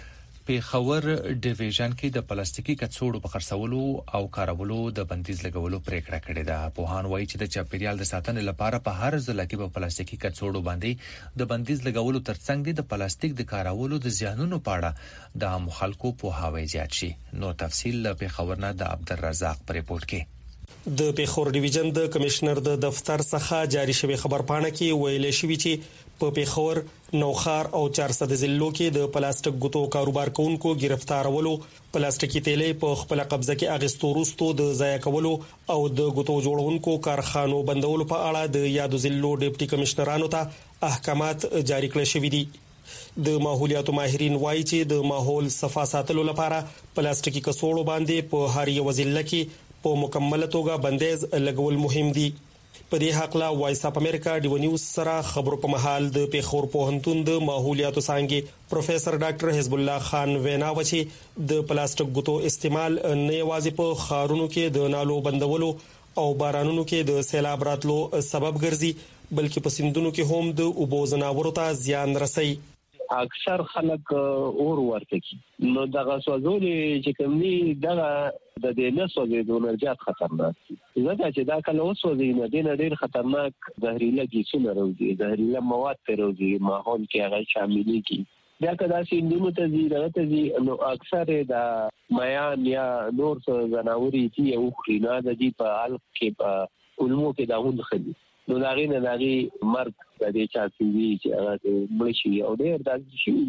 پیښور ډیویژن کې د پلاستیکي کڅوړو په خرڅولو او کارولو د بندیز لګولو پریکړه کړې ده. پوهان وایي چې د چاپیریال د ساتنې لپاره په هر ځل کې په پلاستیکي کڅوړو باندې د بندیز لګولو ترڅنګ د پلاستیک د کارولو د زیانونو په اړه د عام خلکو پوهاوی زیات شي. نو تفصیل له پیښور نه د عبدالرزاق پر ریپورت کې. د پیښور ډیویژن د کمشنر د دفتر څخه جاری شوی خبر پاڼه کې ویل شوی چې په پیښور، نوخار او چار صد ضلعو کې د پلاستیک ګوتو کاروبار کوونکو گرفتارولو، پلاستیکي تیلې په خپل قبضه کې اغستو وروسته د ضایع کولو او د ګوتو جوړونکو کارخانو بندولو په اړه د یادو ضلعو ډیپټي کمشنرانو ته احکامات جاری کړل شوي دي. د ماحولیاتو ماهرین وایي چې د ماحول صفا ساتلو لپاره پلاستیکي کڅوړو باندې په هر یو ضلع کې په مکمل توګه بندیز لګول مهم دي. په دې حق لا وایس اپ امریکا ډیو نیوز سره خبرو په محل د پیښور پوهنتون د ماحولیاتو څانګې پروفیسور ډاکټر حزب الله خان وینا وچی د پلاستیک ګوتو استعمال نه یوازې په خارونو کې د نالو بندولو او بارانونو کې د سیلاب راتلو سبب ګرځي بلکې په سیندونو کې هم د اوبو زناورو ته زیان رسي. اکثر خلک اور ورته کی نو دغه سوځولې چې کومني دغه د دې نه سوځېدو نه زیات خطرناک دي. ځکه چې دا کله وسوځي نو د ډېر خطرناک زهريله ګیسونه راوځي، زهريله مواد راوځي، ماحول کې هغه شاملې کی. بیا کدا سیندونو ته ځي دغه ته ځي نو اکثر د میان یا نور څه زناوري چې یو خینه د دې په حالت کې په علمو کې داون خلي نو دا غي نه داغي مرګ د دې چا چې چې هغه مړ شي او ډېر د شي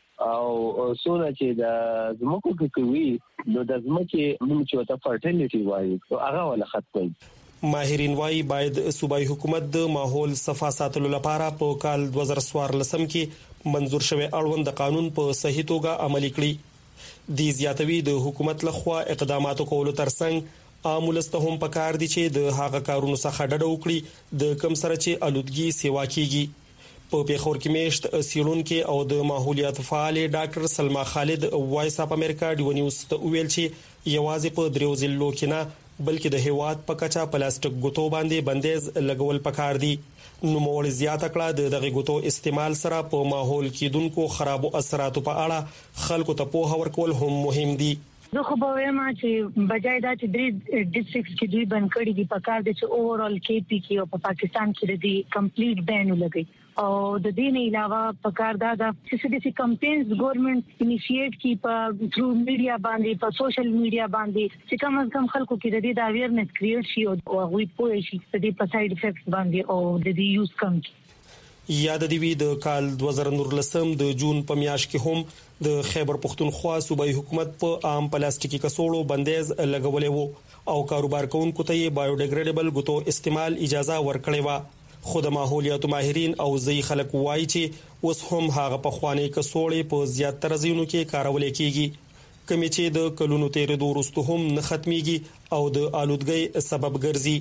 او سونه چې د زموږ کې کوي نو د زمکه موږ چې وته فرټیلیټي وایي او هغه ولا ختمي. ماهرین وایي باید صوبایي حکومت د ماحول صفا ساتلو لپاره په کال دوه هزار څوارلس کې منزور شوی اړوند قانون په صحیح توګه عملي کړي. د زیاتوي د حکومت لخوا اقداماتو کولو ترڅنګ عام ولسته هم پکار دي چې د هغه کارونو څخه ډډه وکړي د کم سره چې الودګي سیوا کیږي. په پیښور کې میشت سیلون کې او د ماحولیات فعال ډاکټر سلما خالد وایس اپ امریکا ډیو نیوز ته ویل چې یوازې په دریو ضلعو کې نه بلکې د هیواد په کچا پلاستیک ګوتو باندې بندیز لګول پکار دي. نو مول زیاته کړه د دغه ګوتو استعمال سره په ماحول کې دونکو خرابو اثراتو په اړه خلکو ته پوهه ورکول هم مهم دي. زه خو به وایم چې بجای دا چې درې ډیسټریکټس کې دوی بند کړي دي په کار دي چې اوورال کې پی کې او په پاکستان کې د کمپلیټ بین ولګي او د دې نه علاوه په کار دا د چې د کمپینز ګورنمنت انیشیټ کی په تھرو میډیا باندې په سوشل میډیا باندې چې کوم از کم خلکو کې د دې د اویرنس کریټ شي او هغه پوه شي د دې په ساید افیکټس باندې او د دې یوز کم کی. یاد دی وی د کال دوه هزار نولسم د جون په میاشت کې هم د خیبر پختونخوا صوبایي حکومت په عام پلاستیکي کڅوړو بندیز لګولې وو او کاروبار کوونکو ته یې بایوډیګریډیبل ګوتو استعمال اجازه ورکړې و. خو د ماحولیاتو ماهرین او ځای خلک وایي چې اوس هم هغه په خواني کڅوړې په زیاتره ځایونو کې کارول کېږي کومې چې د کلونو تیرېدو وروسته هم نه ختميږي او د آلودګۍ سبب ګرځي.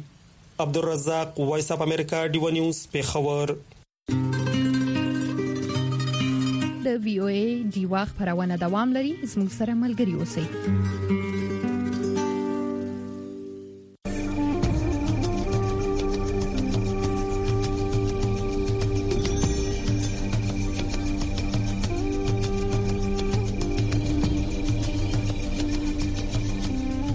عبدالرزاق وایس اپ امریکا ډیو نیوز پیښور. د وی او ای ډیوا خبرونه دوام لري. زموږ سره ملګري اوسئ.